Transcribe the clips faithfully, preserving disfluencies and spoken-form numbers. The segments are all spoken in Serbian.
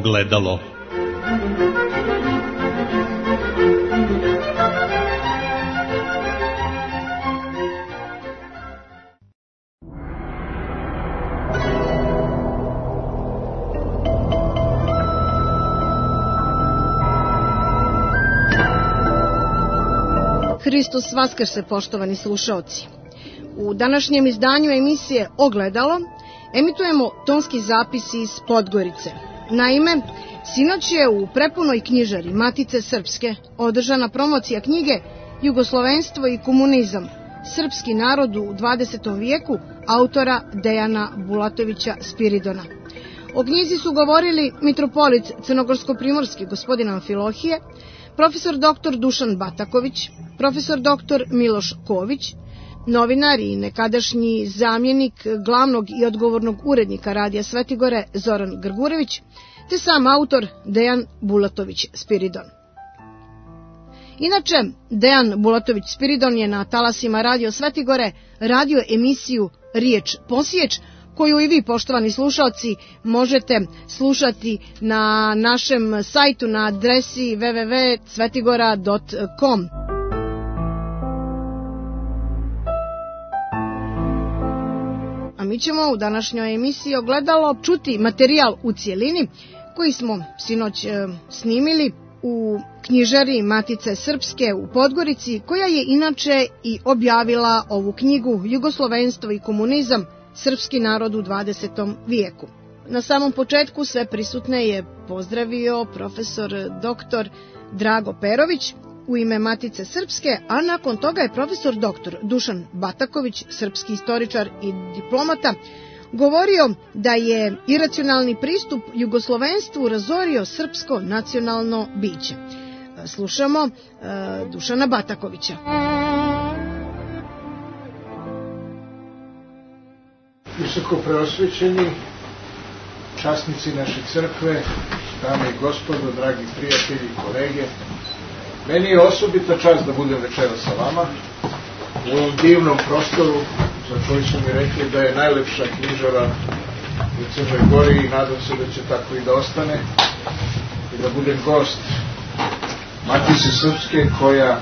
Ogledalo. Hristos vaskrse, poštovani slušaoci. U današnjem izdanju emisije Ogledalo emitujemo tonski zapis iz Podgorice. Naime, sinoć je u prepunoj knjižari Matice Srpske održana promocija knjige Jugoslovenstvo i komunizam, srpski narod u dvadesetom vijeku, autora Dejana Bulatovića Spiridona. O knjizi su govorili mitropolit crnogorsko-primorski gospodin Amfilohije, profesor doktor Dušan Bataković, profesor doktor Miloš Ković, novinar i nekadašnji zamjenik glavnog i odgovornog urednika Radija Svetigore Zoran Grgurević, te sam autor Dejan Bulatović Spiridon. Inače, Dejan Bulatović Spiridon je na talasima Radio Svetigore radio emisiju Riječ Posjeć, koju i vi, poštovani slušalci, možete slušati na našem sajtu na adresi w w w tačka svetigora tačka com. A mi ćemo u današnjoj emisiji Ogledalo čuti materijal u cijelini koji smo sinoć e, snimili u knjižari Matice Srpske u Podgorici, koja je inače i objavila ovu knjigu Jugoslovenstvo i komunizam, srpski narod u dvadesetom vijeku. Na samom početku sve prisutne je pozdravio profesor doktor Drago Perović u ime Matice Srpske, a nakon toga je profesor doktor Dušan Bataković, srpski istoričar i diplomata, govorio da je iracionalni pristup jugoslovenstvu razorio srpsko nacionalno biće. Slušamo uh, Dušana Batakovića. Visoko preosvećeni, časnici naše crkve, dame i gospodo, dragi prijatelji i kolege, meni je osobita čast da budem večeras sa vama u ovom divnom prostoru za koji su mi rekli da je najlepša knjižara u Crnoj Gori i nadam se da će tako i da ostane i da budem gost Matice Srpske, koja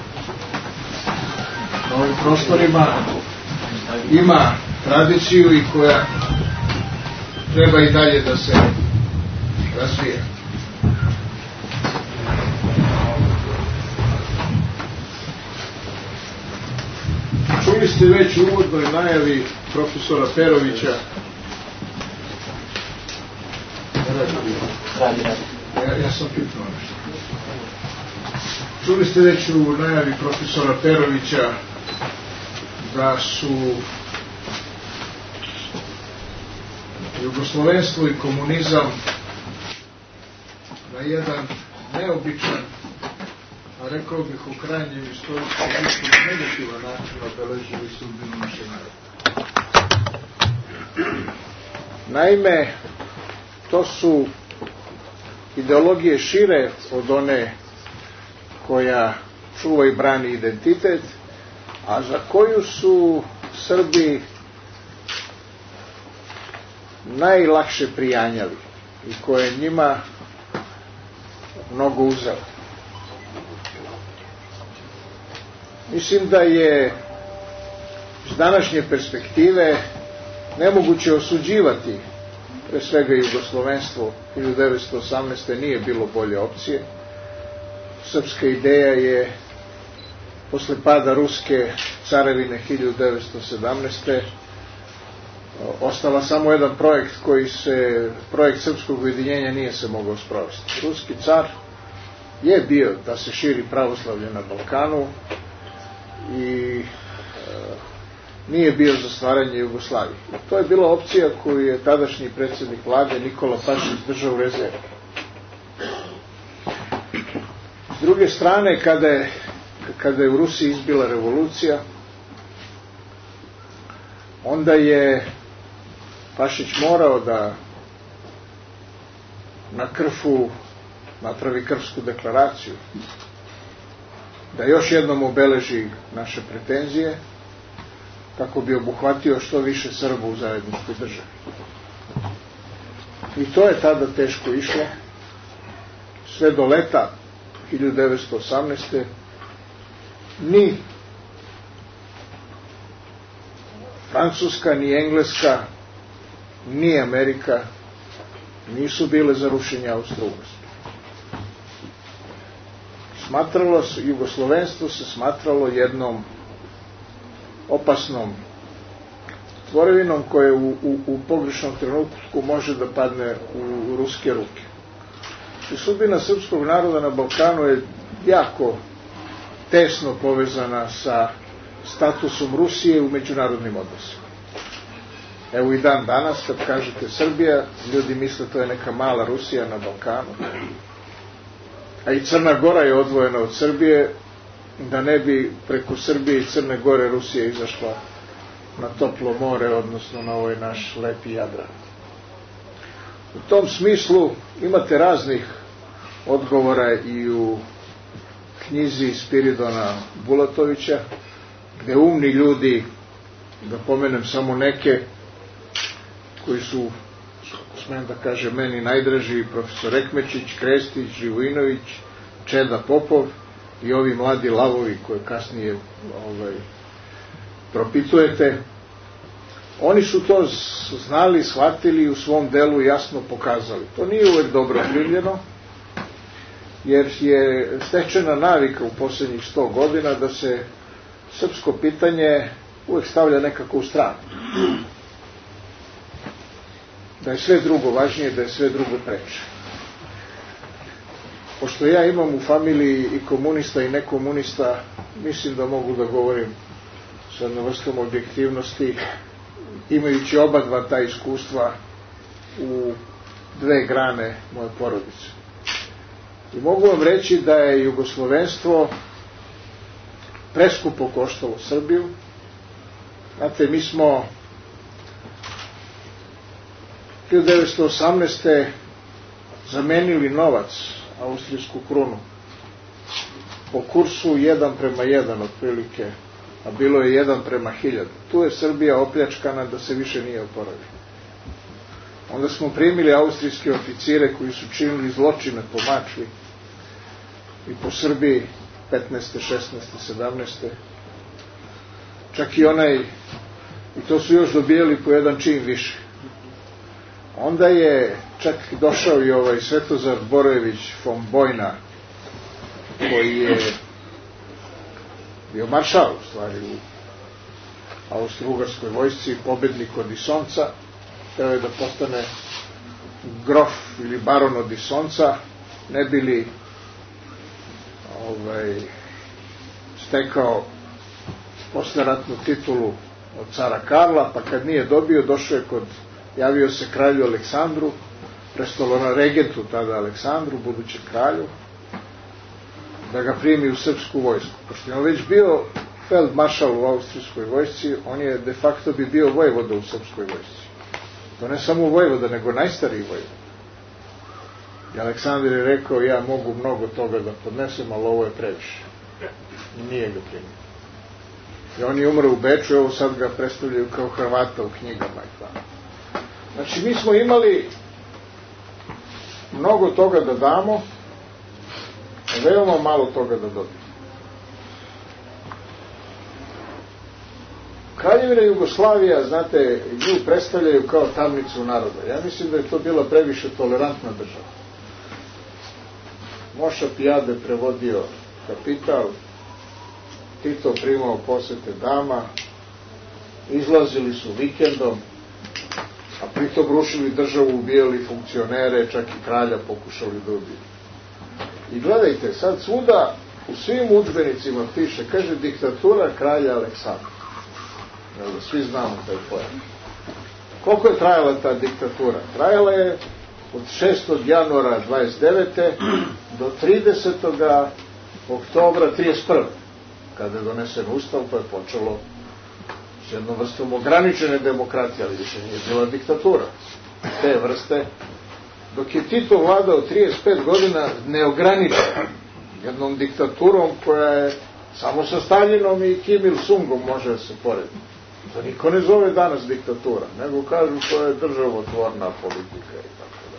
na ovim prostorima ima tradiciju i koja treba i dalje da se razvija. Čuli ste već u uvodnoj najavi profesora Perovića. Ja, ja sam pitao nešto. Čuli ste već u najavi profesora Perovića da su jugoslovenstvo i komunizam na jedan neobičan, a rekao bih u krajnjem istorijskom negativan način obeležili sudbinu naše naroda. Naime, to su ideologije šire od one koja čuva i brani identitet, a za koju su Srbi najlakše prijanjali i koje njima mnogo uzelo. Mislim da je iz današnje perspektive nemoguće osuđivati pre svega Jugoslovenstvo. hiljadu devetsto osamnaeste. nije bilo bolje opcije. Srpska ideja je posle pada Ruske carevine hiljadu devetsto sedamnaeste. ostala samo jedan projekt koji se, projekt srpskog ujedinjenja nije se mogao sprovesti. Ruski car je bio da se širi pravoslavlje na Balkanu i e, nije bio za stvaranje Jugoslavije. To je bila opcija koju je tadašnji predsjednik vlade Nikola Pašić držao u rezervi. S druge strane, kada je, kada je u Rusiji izbila revolucija, onda je Pašić morao da na Krfu napravi Krfsku deklaraciju, da još jednom obeleži naše pretenzije, kako bi obuhvatio što više Srba u zajedničkoj državi. I to je tada teško išlo, sve do leta hiljadu devetsto osamnaeste. Ni Francuska, ni Engleska, ni Amerika nisu bile za rušenje Austro-Ugarske. Smatralo se, jugoslovenstvo se smatralo jednom opasnom tvorevinom koje u, u, u pogrešnom trenutku može da padne u ruske ruke. I sudbina srpskog naroda na Balkanu je jako tesno povezana sa statusom Rusije u međunarodnim odnosima. Evo i dan danas, kad kažete Srbija, ljudi misle to je neka mala Rusija na Balkanu. A i Crna Gora je odvojena od Srbije, da ne bi preko Srbije i Crne Gore Rusija izašla na toplo more, odnosno na ovaj naš lepi Jadran. U tom smislu imate raznih odgovora i u knjizi Spiridona Bulatovića, gde umni ljudi, da pomenem samo neke, koji su, smijem da kažem, meni najdraži, profesor Ekmečić, Krestić, Živojinović, Čeda Popov i ovi mladi lavovi koje kasnije ovaj, propitujete, oni su to znali, shvatili i u svom delu jasno pokazali. To nije uvek dobro primljeno, jer je stečena navika u poslednjih sto godina da se srpsko pitanje uvek stavlja nekako u stranu. Da je sve drugo važnije, da je sve drugo preče. Pošto ja imam u familiji i komunista i nekomunista, mislim da mogu da govorim sa jednom vrstom objektivnosti, imajući oba dva ta iskustva u dve grane moje porodice. I mogu vam reći da je jugoslovenstvo preskupo koštalo Srbiju. Znate, mi smo hiljadu devetsto osamnaeste. zamenili novac, austrijsku krunu, po kursu jedan prema jedan otprilike, a bilo je jedan prema hiljadu. Tu je Srbija opljačkana da se više nije oporavila. Onda smo primili austrijske oficire koji su činili zločine po Mačvi i po Srbiji petnaeste, šesnaeste, sedamnaeste. Čak i onaj, i to su još dobijali po jedan čin više. Onda je čak došao i ovaj Svetozar Borojević von Bojna, koji je bio maršal u stvari u Austro-Ugarskoj vojsci, pobednik od Isonca, teo je da postane grof ili baron od Isonca, ne bi li ovaj, stekao posleratnu titulu od cara Karla, pa kad nije dobio, došao je kod, javio se kralju Aleksandru, prestolona regentu tada Aleksandru, budućem kralju, da ga primi u srpsku vojsku. Pošto je on već bio feldmaršal u austrijskoj vojsci, on je de facto bi bio vojvoda u srpskoj vojsci. To ne samo vojvoda, nego najstariji vojvoda. I Aleksandar je rekao, ja mogu mnogo toga da podnesem, ali ovo je previše. I nije ga primio. I on je umro u Beču, evo sad ga predstavljaju kao Hrvata u knjigama i tako. Znači, mi smo imali mnogo toga da damo, a veoma malo toga da dobijemo. Kraljevina Jugoslavija, znate, nju predstavljaju kao tamnicu naroda. Ja mislim da je to bila previše tolerantna država. Moša Pijade prevodio kapital, Tito primao posete dama, izlazili su vikendom, a pritom rušili državu, ubijali funkcionere, čak i kralja pokušali da ubiju. I gledajte, sad svuda u svim udžbenicima piše, kaže, diktatura kralja Aleksandra. Da svi znamo taj pojam. Koliko je trajala ta diktatura? Trajala je od šestog januara dvadeset devete do tridesetog oktobra trideset prve kada je donesen ustav, pa je počelo s jednom vrstom ograničene demokratije, ali više nije bila diktatura te vrste, dok je Tito vladao trideset pet godina neograničeno, jednom diktaturom koja je samo sa Staljinom i Kim Il-sungom može da se poredi. To niko ne zove danas diktatura, nego kažu to je državotvorna politika i tako.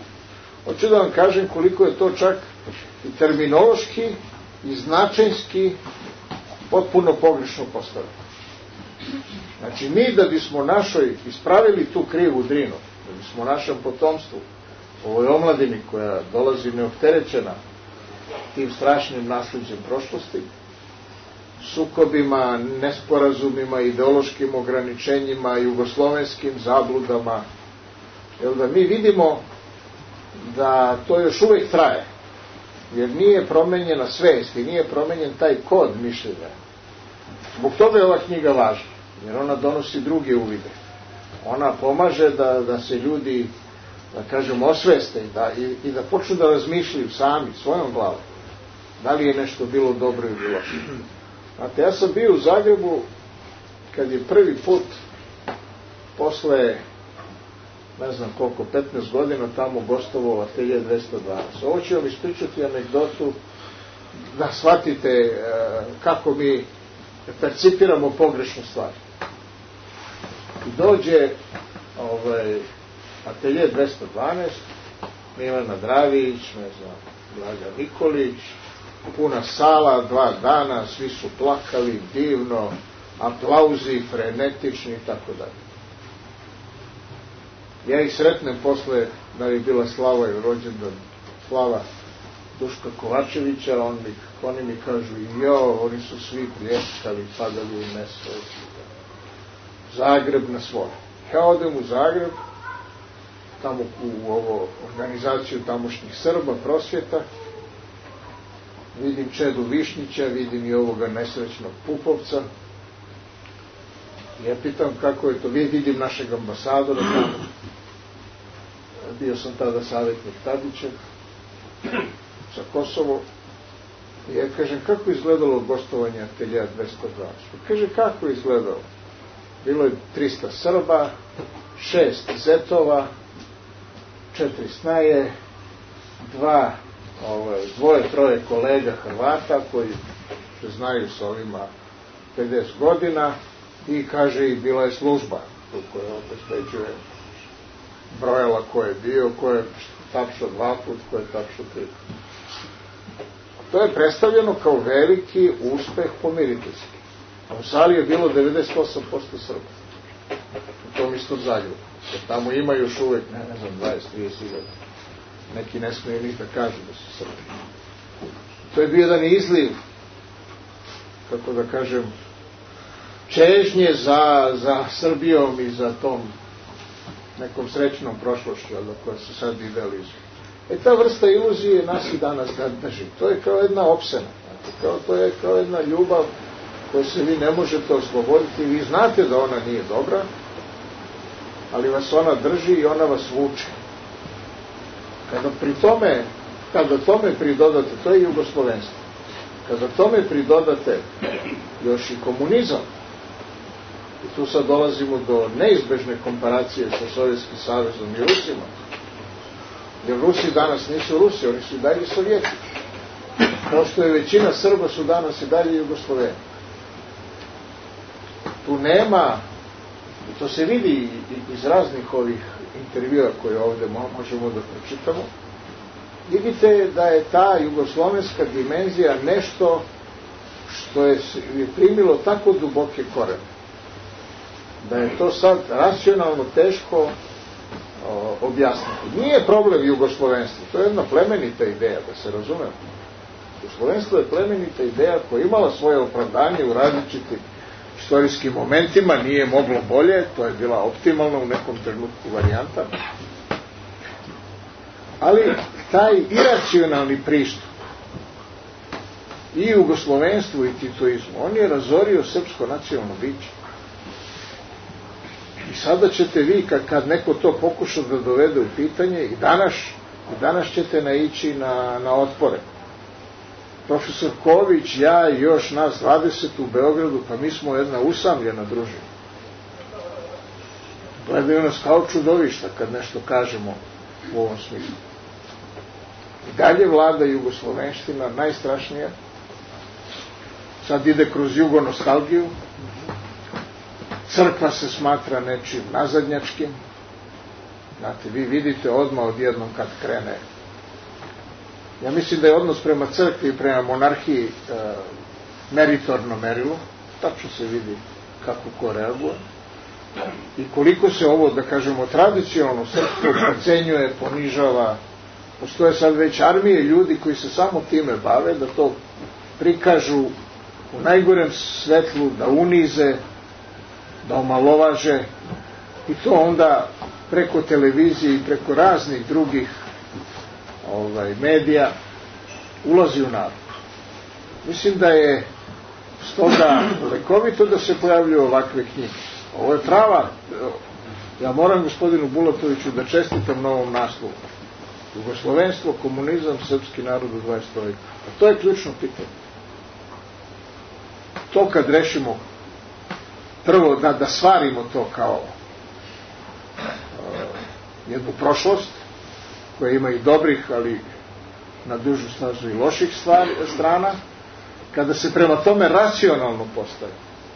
Hoću da vam kažem koliko je to čak i terminološki i značajski potpuno pogrešno postavljeno. Znači, mi da bismo našoj ispravili tu krivu drinu, da bismo našem potomstvu, ovoj omladini koja dolazi neopterećena tim strašnim nasleđem prošlosti, sukobima, nesporazumima, ideološkim ograničenjima, jugoslovenskim zabludama, jer da mi vidimo da to još uvijek traje, jer nije promenjena svest i nije promenjen taj kod mišljenja. Zbog toga je ova knjiga važna, jer ona donosi druge uvide. Ona pomaže da, da se ljudi, da kažem, osveste i da, i, i da počnu da razmišljaju sami, svojom glavom, da li je nešto bilo dobro ili loše. Znate, ja sam bio u Zagrebu kad je prvi put posle, ne znam koliko, petnaest godina tamo gostovao Atelje dvesta dvanaest. Ovo ću vam ispričati anegdotu da shvatite e, kako mi percipiramo pogrešnu stvar. I dođe ovaj, Atelje dvesta dvanaest, Milena Dravić, ne znam, Blaga Nikolić, puna sala, dva dana, svi su plakali, divno, aplauzi, frenetični i tako dalje. Ja ih sretnem posle, da je bila slava i rođendan, slava Duška Kovačevića, on mi, oni mi kažu, jo, oni su svi pljeskali, padali u nesvest. Zagreb na svoje. Ja odem u Zagreb, tamo u ovo organizaciju tamošnjih Srba, prosvjeta, vidim Čedu Višnjića, vidim i ovoga nesrećnog Pupovca. Ja pitam kako je to, vidim našeg ambasadora tamo. Bio sam tada savjetnik Tadića za Kosovo. I ja kažem, kako je izgledalo gostovanje Atelja dvesta dvanaest? Kaže, kako je izgledalo? Bilo je trista Srba, šest zetova, četiri snaje, dva, ovaj, dvoje, troje kolega Hrvata koji se znaju sa ovima pedeset godina i kaže, i bila je služba koja obezbeđuje, brojala ko je bio, ko je tapšao dva put, ko je tapšao tri put. To je predstavljeno kao veliki uspeh pomiriteljski. A u sali je bilo devedeset osam posto Srba. U tom istom Zagrebu. Jer tamo ima još uvek, ne, ne znam, dvadeset do trideset hiljada. Neki ne smije ni da kažu da su Srbi. To je bio jedan izliv, kako da kažem, čežnje za, za Srbijom i za tom nekom srećnom prošlošću, ali koja se sad idealizuje. E ta vrsta iluzije nas i danas drži. To je kao jedna opsena. Kao, to je kao jedna ljubav koju se vi ne možete osloboditi. Vi znate da ona nije dobra, ali vas ona drži i ona vas vuče. Kada pri tome, kada tome pridodate, to je jugoslovenstvo, kada tome pridodate još i komunizam, i tu sad dolazimo do neizbežne komparacije sa Sovjetskim savezom i Rusima, jer Rusi danas nisu Rusi, oni su i dalje Sovjeti. Kao što je većina Srba su danas i dalje Jugosloveni. Tu nema, i to se vidi iz raznih ovih intervjua koje ovdje možemo da pročitamo, vidite da je ta jugoslovenska dimenzija nešto što je primilo tako duboke korene, da je to sad racionalno teško o, objasniti. Nije problem jugoslovenstva, to je jedna plemenita ideja, da se razumemo. Jugoslovenstvo je plemenita ideja koja je imala svoje opravdanje u različitim istorijskim momentima, nije moglo bolje, to je bila optimalna u nekom trenutku varijanta. Ali taj iracionalni pristup i jugoslovenstvu i titoizmu, on je razorio srpsko nacionalno biće. I sada ćete vi, kad, kad neko to pokuša da dovede u pitanje, i danas, i danas ćete naići na, na otpore. Profesor Ković, ja i još nas dvadeset u Beogradu, pa mi smo jedna usamljena družina. Gledaju nas kao čudovišta kad nešto kažemo u ovom smislu. I dalje vlada jugoslovenština, najstrašnija. Sad ide kroz jugonostalgiju. Crkva se smatra nečim nazadnjačkim. Znate, vi vidite odmah odjednom kad krene Ja mislim da je odnos prema crkvi i prema monarhiji e, meritorno merilo, tačno se vidi kako ko reaguje i koliko se ovo, da kažemo, tradicionalno srpstvo procenjuje, ponižava. Postoje sad već armije ljudi koji se samo time bave, da to prikažu u najgorem svetlu, da unize, da omalovaže, i to onda preko televizije i preko raznih drugih ovaj, medija ulazi u narod. Mislim da je stoga lekovito da se pojavljuju ovakve knjige. Ovo je prava, ja moram gospodinu Bulatoviću da čestitam novom naslovu. Jugoslovenstvo, komunizam, srpski narod u dvadesetom veku. A to je ključno pitanje. To kad rešimo, prvo da, da stvarimo to kao uh, jednu prošlost, koja ima i dobrih, ali na dužu stazu i loših stvari, strana, kada se prema tome racionalno postavi.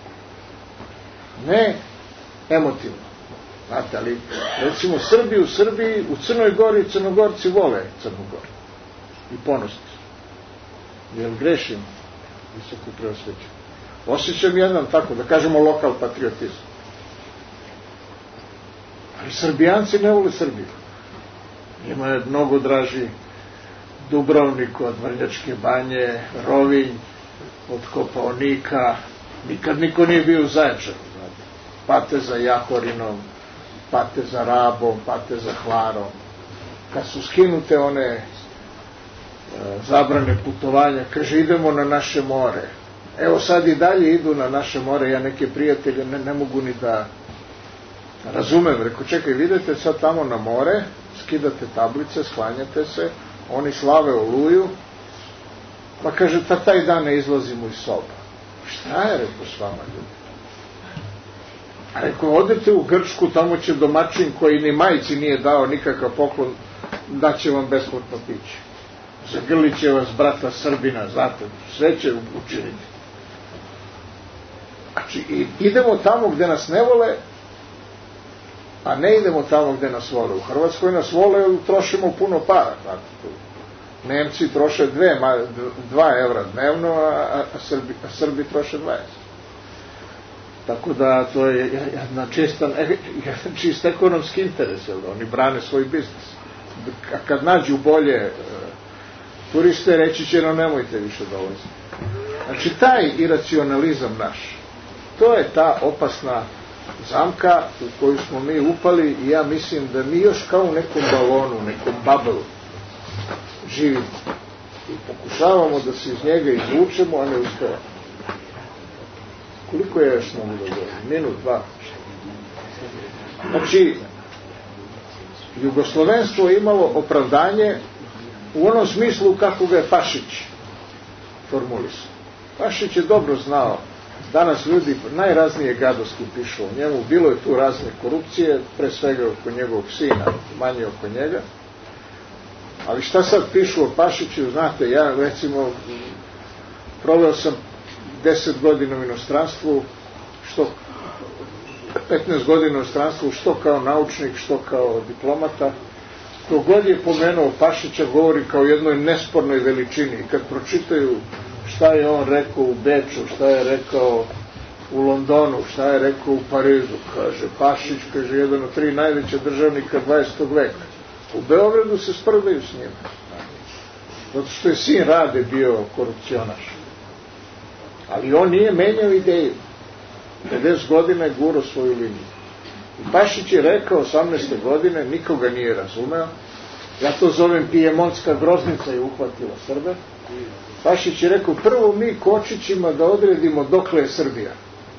Ne emotivno. Znate, ali recimo Srbi u Srbiji, u Crnoj Gori, Crnogorci vole Crnu Goru. I ponosni su. Jel grešim? Visoko preosvećen. Osjećam jedan tako, da kažemo, lokal patriotizam. Ali Srbijanci ne vole Srbiju. Njima je mnogo draži Dubrovnik od Vrnjačke banje, Rovinj od Kopaonika. Nikad niko nije bio u Zaječaru. Pate za Jahorinom, pate za Rabom, pate za Hvarom. Kad su skinute one e, zabrane putovanja, kaže idemo na naše more. Evo sad i dalje idu na naše more, ja neke prijatelje ne, ne mogu ni da razumem. Reko, čekaj, vidite sad tamo na more, skidate tablice, sklanjate se, oni slave Oluju, pa kaže, ta taj dan ne izlazimo iz soba. Šta je, reko, s vama ljudi? A reko, odete u Grčku, tamo će domaćin koji ni majci nije dao nikakav poklon, daće vam besplatno piće. Zagrlit će vas brata Srbina, znate, sve će učiniti. Znači, idemo tamo gde nas ne vole, a ne idemo tamo gde nas vole. U Hrvatskoj nas vole, trošimo puno para. Znate, Nemci troše dve, dva evra dnevno, a, a, Srbi, a Srbi troše dvadeset. Tako da to je jedna čista, čist ekonomski interes, jer oni brane svoj biznis. A kad nađu bolje turiste, reći će, no nemojte više dolaziti. Znači, taj iracionalizam naš, to je ta opasna zamka u koju smo mi upali i ja mislim da mi još kao u nekom balonu, nekom bubble živimo i pokušavamo da se iz njega izvučemo, a ne uspevamo. Koliko je još mogu da govorim? Minut, dva. Znači, jugoslovenstvo je imalo opravdanje u onom smislu kako ga je Pašić formulisao. Pašić je dobro znao, danas ljudi najraznije gadosti pišu o njemu, bilo je tu razne korupcije, pre svega oko njegovog sina, manje oko njega, ali šta sad pišu o Pašiću, znate, ja recimo proveo sam deset godina u inostranstvu, što petnaest godina u inostranstvu, što kao naučnik, što kao diplomata. Kogod je pomenuo Pašića, govori kao jednoj nespornoj veličini. I kad pročitaju šta je on rekao u Beču, šta je rekao u Londonu, šta je rekao u Parizu, kaže Pašić, kaže jedan od tri najveća državnika dvadesetog veka. U Beogradu se sprdaju s njima. Zato što je sin Rade bio korupcionaš. Ali on nije menjao ideju. pedeset godina je gurao svoju liniju. I Pašić je rekao osamnaeste godine, nikoga nije razumeo, ja to zovem pijemontska groznica je uhvatila Srbe. Pašić je rekao, prvo mi kočićima da odredimo dokle je Srbija.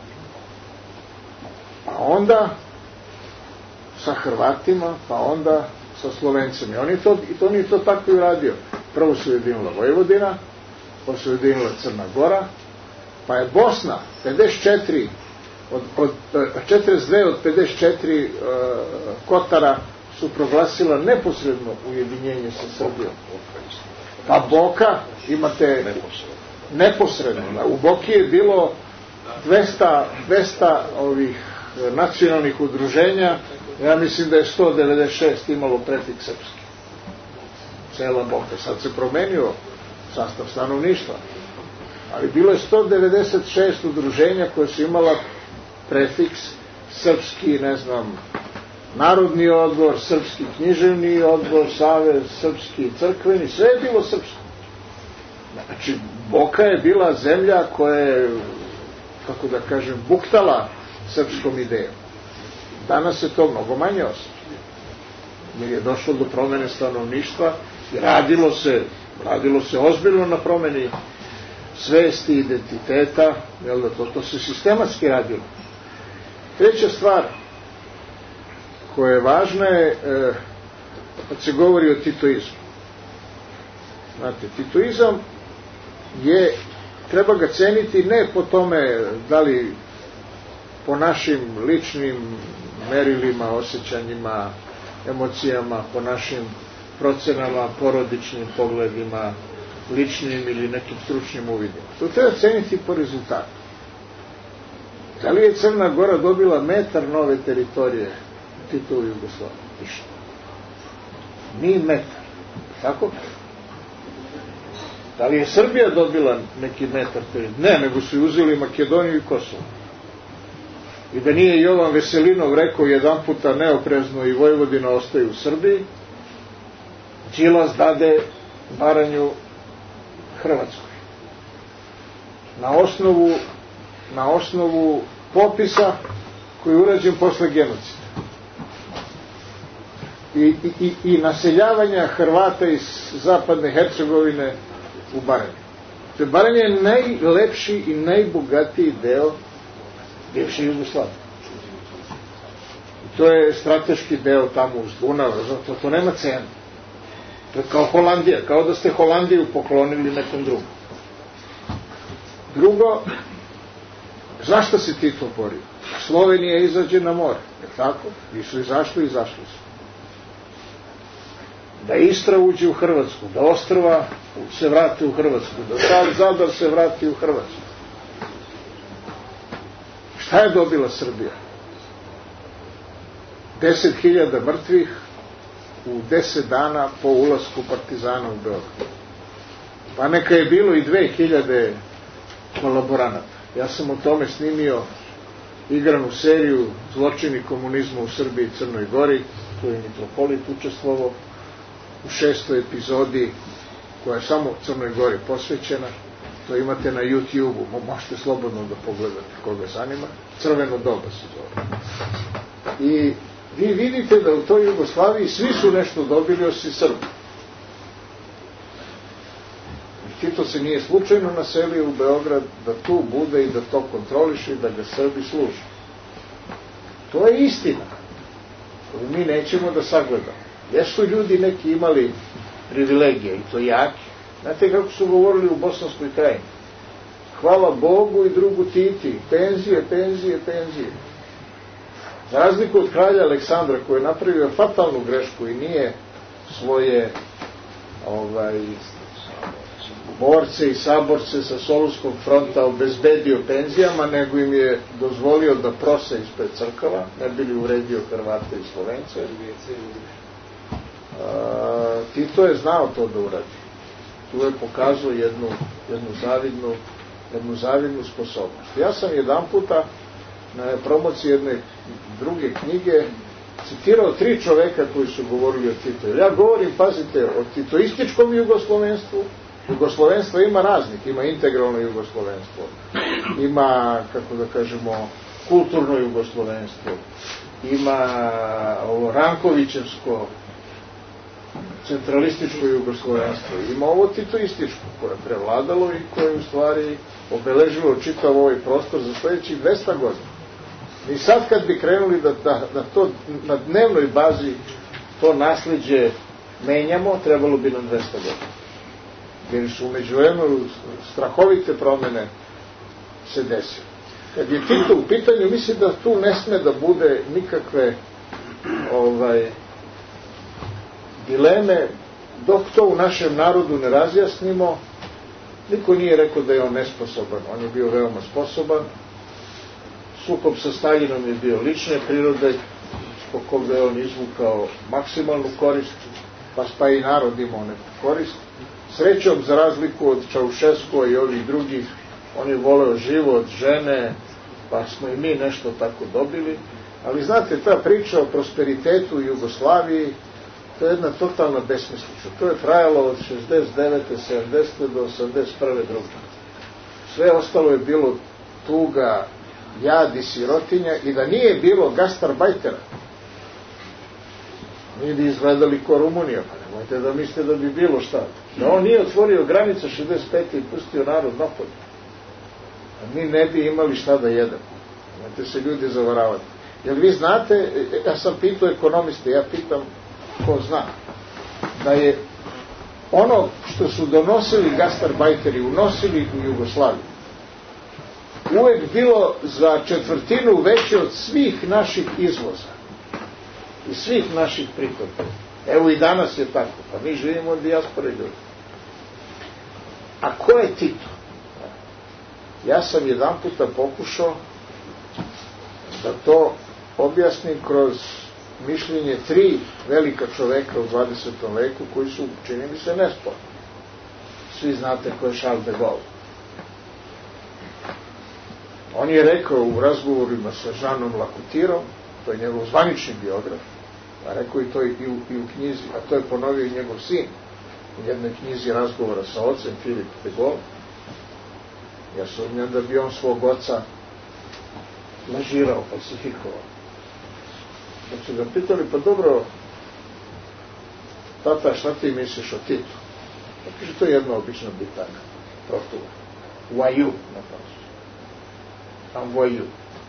Pa onda sa Hrvatima, pa onda sa Slovencima. On je to, i to nije to tako i uradio. Prvo se ujedinila Vojvodina, pa se ujedinila Crna Gora, pa je Bosna pedeset četiri od, od četrdeset dve od pedeset četiri uh, kotara su proglasila neposredno ujedinjenje sa Srbijom. Pa Boka imate neposredno. U Boki je bilo dvesta, dvesta ovih nacionalnih udruženja, ja mislim da je sto devedeset šest imalo prefiks srpski. cela Boka. Sad se promenio sastav stanovništva, ali bilo je sto devedeset šest udruženja koje su imala prefiks srpski, ne znam, narodni odbor, srpski književni odbor, savez, srpski crkveni, sve je bilo srpsko. Znači, Boka je bila zemlja koja je, kako da kažem, buktala srpskom idejom. Danas se to mnogo manje osjeća. Jer je došlo do promene stanovništva i radilo se, radilo se ozbiljno na promeni svesti, identiteta, jel da to, to se sistematski radilo. Treća stvar koja je važna je, e, kad se govori o titoizmu. Znate, titoizam je, treba ga ceniti ne po tome da li po našim ličnim merilima, osjećanjima, emocijama, po našim procenama, porodičnim pogledima, ličnim ili nekim stručnim uvidima. To treba ceniti po rezultatu. Da li je Crna Gora dobila metar nove teritorije u Titovu Jugoslaviji? Ništa. Ni metar. Tako? Da li je Srbija dobila neki metar teritorije? Ne, nego su uzeli Makedoniju i Kosovo. I da nije Jovan Veselinov rekao jedan puta neoprezno i Vojvodina ostaje u Srbiji, Đilas dade Baranju Hrvatskoj. Na osnovu, na osnovu popisa koji je urađen posle genocida. I, i, i naseljavanja Hrvata iz zapadne Hercegovine u Baranju. To je Baranja je najlepši i najbogatiji deo bivše Jugoslavije. To je strateški deo tamo uz Dunav, to, to nema cenu. To je kao Holandija, kao da ste Holandiju poklonili nekom drugom. Drugo, zašto se Tito borio? Slovenija izađe na more, je tako? I su izašli, izašli su. Da Istra uđe u Hrvatsku, da Ostrva se vrati u Hrvatsku, da Zadar se vrati u Hrvatsku. Šta je dobila Srbija? Deset hiljada mrtvih u deset dana po ulasku partizana u Beograd. Pa neka je bilo i dve hiljade kolaboranata. Ja sam o tome snimio igranu seriju Zločini komunizma u Srbiji i Crnoj Gori, tu je Mitropolit učestvovao u šestoj epizodi koja je samo Crnoj Gori posvećena. To imate na YouTube-u, možete slobodno da pogledate koga zanima. Crveno doba se zove. I vi vidite da u toj Jugoslaviji svi su nešto dobili osim Srbi. Tito se nije slučajno naselio u Beograd da tu bude i da to kontroliše i da ga Srbi služe. To je istina koju mi nećemo da sagledamo. Jesu ljudi neki imali privilegije i to jaki. Znate kako su govorili u Bosanskoj krajini? Hvala Bogu i drugu Titi. Penzije, penzije, penzije. Za razliku od kralja Aleksandra koji je napravio fatalnu grešku i nije svoje ovaj, borce i saborce sa Solunskog fronta obezbedio penzijama, nego im je dozvolio da prose ispred crkava, ne bi li uredio Hrvate i Slovence. A, Tito je znao to da uradi. Tu je pokazao jednu, jednu, zavidnu, jednu zavidnu sposobnost. Ja sam jedan puta na promociji jedne druge knjige citirao tri čoveka koji su govorili o Titu. Ja govorim, pazite, o titoističkom jugoslovenstvu. Jugoslovenstvo ima raznih, ima integralno jugoslovenstvo, ima, kako da kažemo, kulturno jugoslovenstvo, ima ovo Rankovićevsko centralističko jugoslovenstvo, ima ovo titoističko koje je prevladalo i koje u stvari obeležilo čitav ovaj prostor za sledećih dvesta godina. I sad kad bi krenuli da, da, da to na dnevnoj bazi to nasleđe menjamo, trebalo bi nam dvesta godina. Jer su umeđu vremenu strahovite promene se desile. Kad je Tito u pitanju, mislim da tu ne sme da bude nikakve ovaj, dileme, dok to u našem narodu ne razjasnimo. Niko nije rekao da je on nesposoban, on je bio veoma sposoban. Sukob sa Staljinom je bio lične prirode, zbog koga je on izvukao maksimalnu korist. pa i narod imao neku korist. Srećom, za razliku od Čaušeskua i ovih drugih, on je voleo život, žene, pa smo i mi nešto tako dobili. Ali znate, ta priča o prosperitetu u Jugoslaviji, to je jedna totalna besmislica. To je trajalo od šezdeset devete, sedamdesete do osamdeset prve druge. Sve ostalo je bilo tuga, jad i sirotinja, i da nije bilo gastarbajtera, mi bi izgledali ko Rumunija, pa nemojte da mislite da bi bilo šta. Da on nije otvorio granice šezdeset pete i pustio narod napolje, a mi ne bi imali šta da jedemo. Nemojte se ljudi zavaravati. Jer vi znate, ja sam pitao ekonomiste, ja pitam ko zna, da je ono što su donosili gastarbajteri, unosili u Jugoslaviju, uvek bilo za četvrtinu veće od svih naših izvoza i svih naših prihoda. Evo i danas je tako, pa mi živimo od dijaspore ljudi. A ko je Tito? Ja sam jedan puta pokušao da to objasnim kroz mišljenje tri velika čoveka u dvadesetom veku koji su, čini mi se, nesporni. Svi znate ko je Charles de Gaulle. On je rekao u razgovorima sa Žanom Lakutirom, to je njegov zvanični biograf, a rekao i to i u, i u knjizi, a to je ponovio i njegov sin u jednoj knjizi razgovora sa ocem, Filip de Gaulle. Ja sumnjam da bi on svog oca lažirao, falsifikovao. Kad su ga pitali, pa dobro, tata, šta ti misliš o Titu? Pa kaže, to je jedna obična bitaka, protuva. Voyou, na francuski. Un voyou.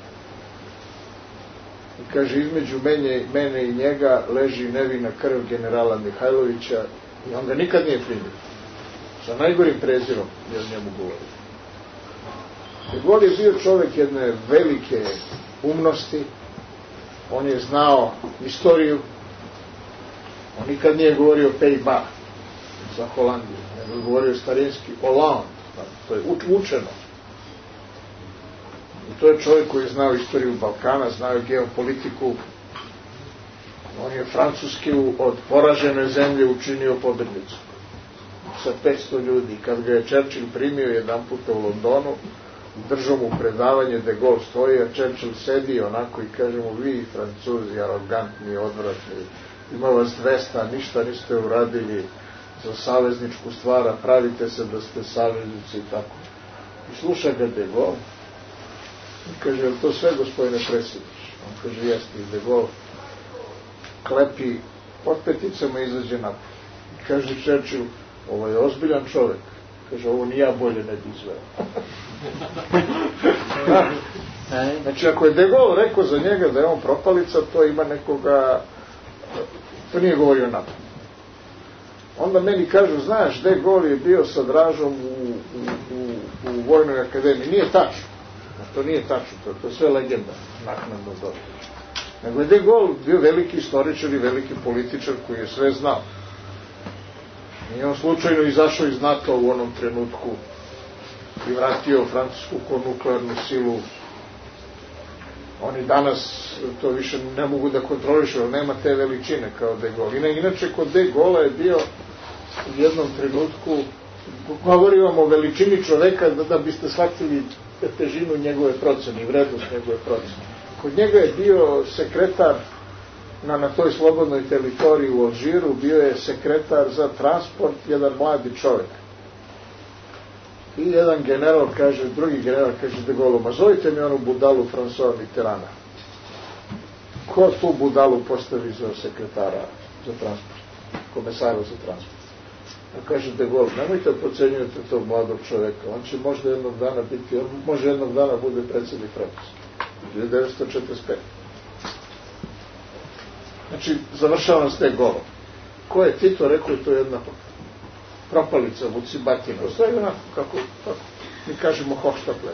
I kaže, između mene, mene i njega leži nevina krv generala Mihajlovića, i on ga nikad nije primio. Sa najgorim prezirom je o njemu govorio. De Gaulle je bio čovek jedne velike umnosti, on je znao istoriju, on nikad nije govorio Pays-Bas za Holandiju, nego je govorio starinski Hollande, to je učeno. I to je čovjek koji je znao istoriju Balkana, znao je geopolitiku, on je Francuski od poražene zemlje učinio pobednicu sa petsto ljudi. Kad ga je Churchill primio jedan puta u Londonu, držao mu predavanje, De Gaulle stoji, a Churchill sedi onako i kaže mu, vi Francuzi, arogantni, odvratni, ima vas dvesta, ništa niste uradili za savezničku stvar, pravite se da ste saveznici i tako. I sluša ga De Gaulle i kaže, je li to sve, gospodine predsjedniče? On kaže, jeste. I De Gaulle klepi potpeticama i izađe napad. I kaže Churchill, ovo je ozbiljan čovek. Kaže, ovo ni ja bolje ne bi izveo. Znači, ako je De Gaulle rekao za njega da je on propalica, to ima nekoga, to nije govorio napad. Onda meni kažu, znaš, De Gaulle je bio sa Dražom u, u, u, u Vojnoj akademiji. Nije tačno. To nije tačno, to, to je sve legenda, naknadno dobro. Nego je De Gaulle bio veliki istoričar i veliki političar koji je sve znao. Nije on slučajno izašao iz NATO u onom trenutku i vratio Francusku ko nuklearnu silu. Oni danas to više ne mogu da kontrolišu, ali nema te veličine kao De Gaulle. Inače, kod De Gaulle je bio u jednom trenutku, govorim vam o veličini čoveka da, da biste shvatili težinu njegove procene i vrednost njegove procene. Kod njega je bio sekretar na, na toj slobodnoj teritoriji u Alžiru, bio je sekretar za transport, jedan mladi čovek. I jedan general kaže, drugi general kaže De Gaulle, ma zovite mi onu budalu François Mitterranda. Ko tu budalu postavi za sekretara za transport, komesara za transport? A kaže De Gaulle, nemojte procenjujete tog mladog čoveka, on će možda jednog dana biti, on može jednog dana bude predsjednik Francuske. hiljadu devetsto četrdeset pete. Znači, završavam s De Gaulle. Ko je Tito, rekao je to jedna propalica, vucibatina, sve onako, kako, kako mi kažemo Hochstapler.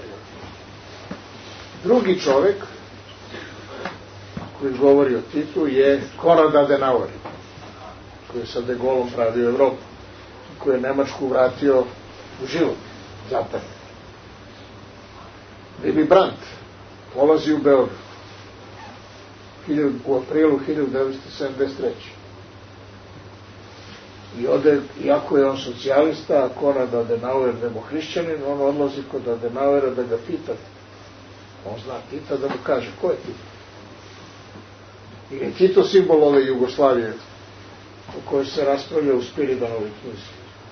Drugi čovek koji govori o Titu je Konrad Adenauer, koji je sa De Gaulleom pravio Evropu, koji je Nemačku vratio u život, zapadno. Willy Brandt polazi u Beograd u aprilu hiljadu devetsto sedamdeset treće. I ode, iako je on socijalista, a Konrad Adenauer demohrišćanin, on odlazi kod Adenauera da ga pita. On zna Tita, da mu kaže ko je Tito. I je Tito simbol ove Jugoslavije o kojoj se raspravlja u Spiridonovoj knjizi.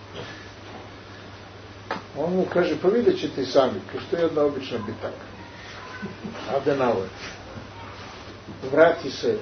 On mu kaže, pa vidjet ćete i sami, kao što je jedna obična bitaka. Adenauer. Vrati se.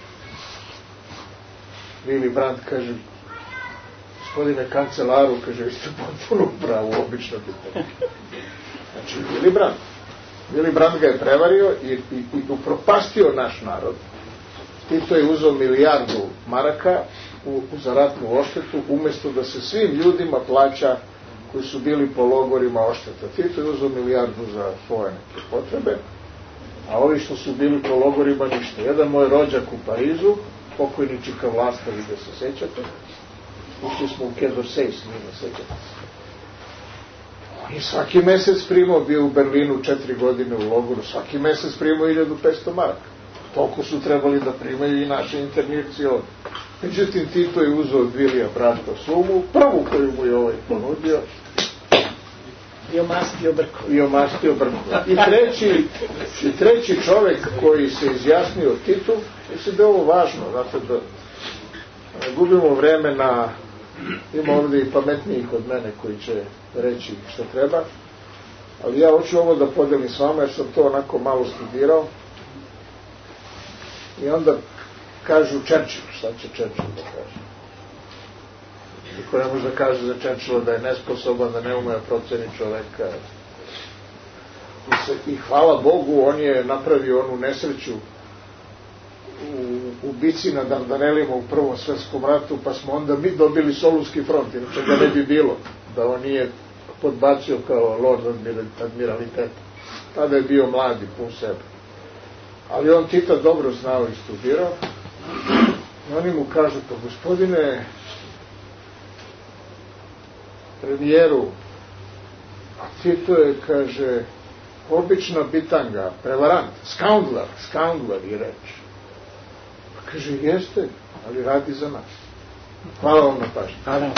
Willy Brandt kaže, gospodine kancelaru, kaže, vi ste potpuno pravu, obično bitaka. Znači, Willy Brandt. Willy Brandt ga je prevario i, i, i upropastio naš narod. Tito je uzeo milijardu maraka u, u zaratnu oštetu, umjesto da se svim ljudima plaća koji su bili po logorima ošteta. Tito je uzeo milijardu za svoje neke potrebe, a ovi što su bili po logorima ništa. Jedan moj rođak u Parizu, pokojni Čika Vlasta, vi da se sećate, ušli smo u Kedorsej s njima, sećate se. On je svaki mesec primao, bio u Berlinu četiri godine u logoru, svaki mesec primao hiljadu petsto maraka. Toliko su trebali da primaju i naše internirci ovdje. Međutim, Tito je uzeo od Vilija Branta sumu, prvu koju mu je ovaj ponudio, i omastio brku. I omastio brku. I treći, i treći čovek koji se izjasnio Titu, mislim da je ovo važno, znate, da ne gubimo vreme na, ima ovdje i pametnijih od mene koji će reći što treba, ali ja hoću ovo da podelim s vama jer sam to onako malo studirao. I onda kažu Churchill, šta će Churchill da kaže? Niko ne može da kaže za Churchilla da je nesposoban, da ne ume da proceni čoveka. I, se, I hvala Bogu, on je napravio onu nesreću u, u bici na Dardanelima u Prvom svetskom ratu, pa smo onda mi dobili Solunski front, inače ga ne bi bilo, da on nije podbacio kao lord admiraliteta. Tada je bio mladi, pun sebe. Ali on Tita dobro znao i studirao. I oni mu kažu, pa gospodine premijeru, a Tito je, kaže, obična bitanga, prevarant, scoundler, scoundler je reč. Pa kaže, jeste, ali radi za nas. Hvala vam na pažnju. Hvala.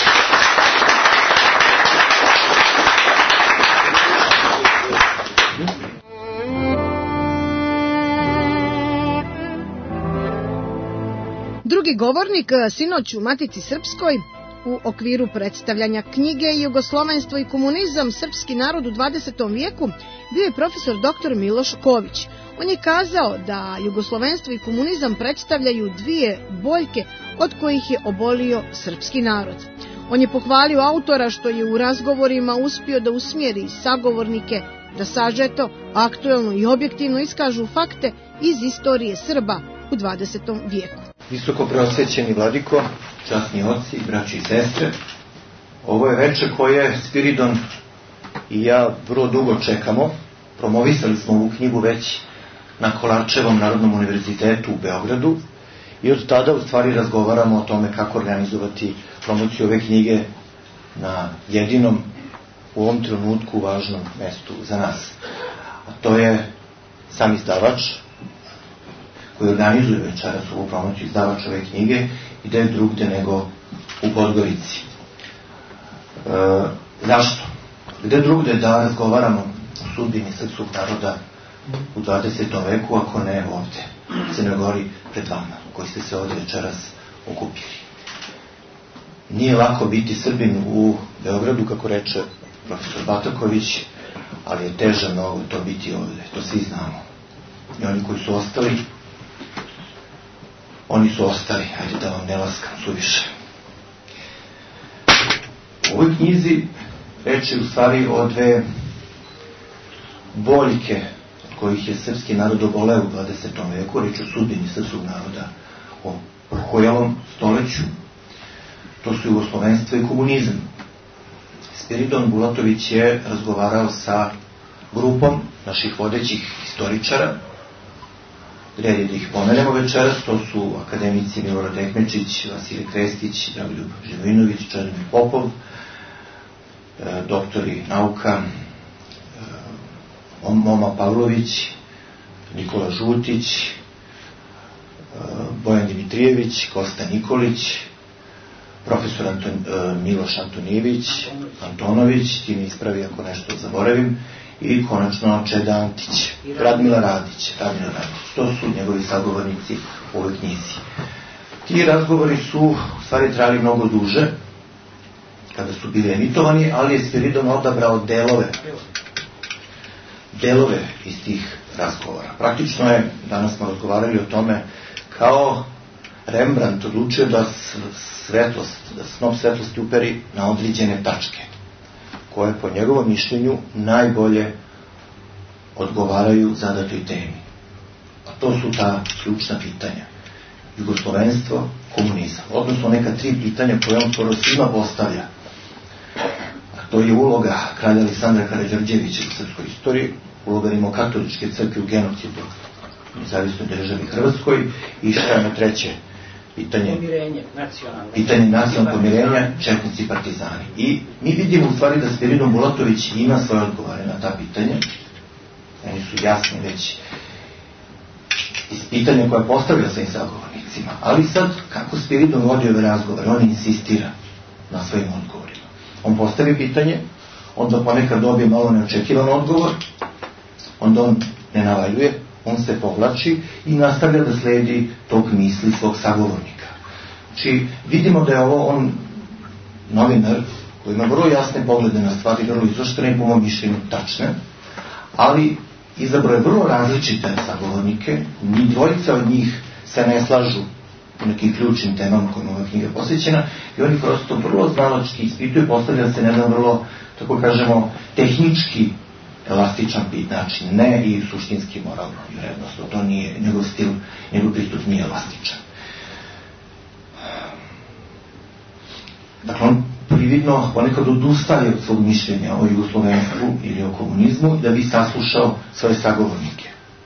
Drugi govornik sinoć u Matici Srpskoj u okviru predstavljanja knjige Jugoslovenstvo i komunizam, srpski narod u dvadesetom vijeku bio je profesor doktor Miloš Ković. On je kazao da jugoslovenstvo i komunizam predstavljaju dvije boljke od kojih je obolio srpski narod. On je pohvalio autora što je u razgovorima uspio da usmjeri sagovornike da sažeto, aktuelno i objektivno iskažu fakte iz istorije Srba u dvadesetom vijeku. Visoko preosvećeni vladiko, časni oci, braći i sestre, ovo je večer koje Spiridon i ja vrlo dugo čekamo. Promovisali smo ovu knjigu već na Kolarčevom Narodnom univerzitetu u Beogradu i od tada u stvari razgovaramo o tome kako organizovati promociju ove knjige na jedinom u ovom trenutku važnom mestu za nas. A to je sam izdavač koji organizuje večeras ovu promociju, izdavač ove knjige, i da je drugde nego u Podgorici. E, zašto? Gde drugde da razgovaramo o sudbini srpskog naroda u dvadesetom veku, ako ne ovde, u Crnoj Gori pred vama, koji ste se ovde večeras okupili. Nije lako biti Srbin u Beogradu, kako reče profesor Bataković, ali je teže mnogo to biti ovde, to svi znamo. I oni koji su ostali, oni su ostali, hajde da vam ne laskam suviše. U ovoj knjizi reč je u stvari o dve boljke od kojih je srpski narod oboleo u dvadesetom veku, reč je o sudbini srpskog naroda, o prohojalom stoleću. To su jugoslovenstvo i komunizam. Spiridon Bulatović je razgovarao sa grupom naših vodećih istoričara. Red je da ih pomenemo večeras, to su akademici Milorad Ekmečić, Vasilij Krestić, Dragoljub Živojinović, Čedomir Popov, doktori nauka, Moma Pavlović, Nikola Žutić, Bojan Dimitrijević, Kosta Nikolić, profesor Anton, Miloš Antonijević, Antonović, ti mi ispravi ako nešto zaboravim, i konačno Čeda Antić, Radmila Radić, Radmila Radić. To su njegovi sagovornici u ovoj knjizi. Ti razgovori su u stvari trajali mnogo duže, kada su bili emitovani, ali je Spiridon odabrao delove, delove iz tih razgovora. Praktično je, danas smo razgovarali o tome, kao Rembrandt odlučio da svetlost, da snop svetlosti uperi na određene tačke, koje po njegovom mišljenju najbolje odgovaraju zadatoj temi. A to su ta ključna pitanja. Jugoslovenstvo, komunizam. Odnosno neka tri pitanja koje on skoro svima postavlja. A to je uloga kralja Aleksandra Karađorđevića u srpskoj istoriji, uloga rimokatoličke crkve u genocidu u nezavisnoj državi Hrvatskoj i šta je na treće pitanje, pitanje nacionalnog pomirenja, četnici i partizani. I mi vidimo u stvari da Spiridon Bulatović ima svoje odgovore na ta pitanja. Oni su jasni već iz pitanja koja postavlja svojim sagovornicima. Ali sad, kako Spiridon vodi ove razgovore, on insistira na svojim odgovorima. On postavi pitanje, onda ponekad dobije malo neočekivan odgovor, onda on ne navaljuje, on se povlači i nastavlja da sledi tog misli svog sagovornika. Znači, vidimo da je ovo on novinar koji ima vrlo jasne poglede na stvari, vrlo izoštrene i po mom mišljenju tačne, ali izabrao je vrlo različite sagovornike, ni dvojica od njih se ne slažu u nekim ključnim temama kojima ova knjiga posvećena i oni prosto vrlo znalački ispituju, postavlja se na jedan vrlo, tako kažemo, tehnički elastičan način, ne i suštinski moralno i vrednostno. To nije, njegov stil, njegov pristup nije elastičan. Dakle, on prividno ponekad odustaje od svog mišljenja o jugoslovenstvu ili o komunizmu da bi saslušao svoje sagovornike.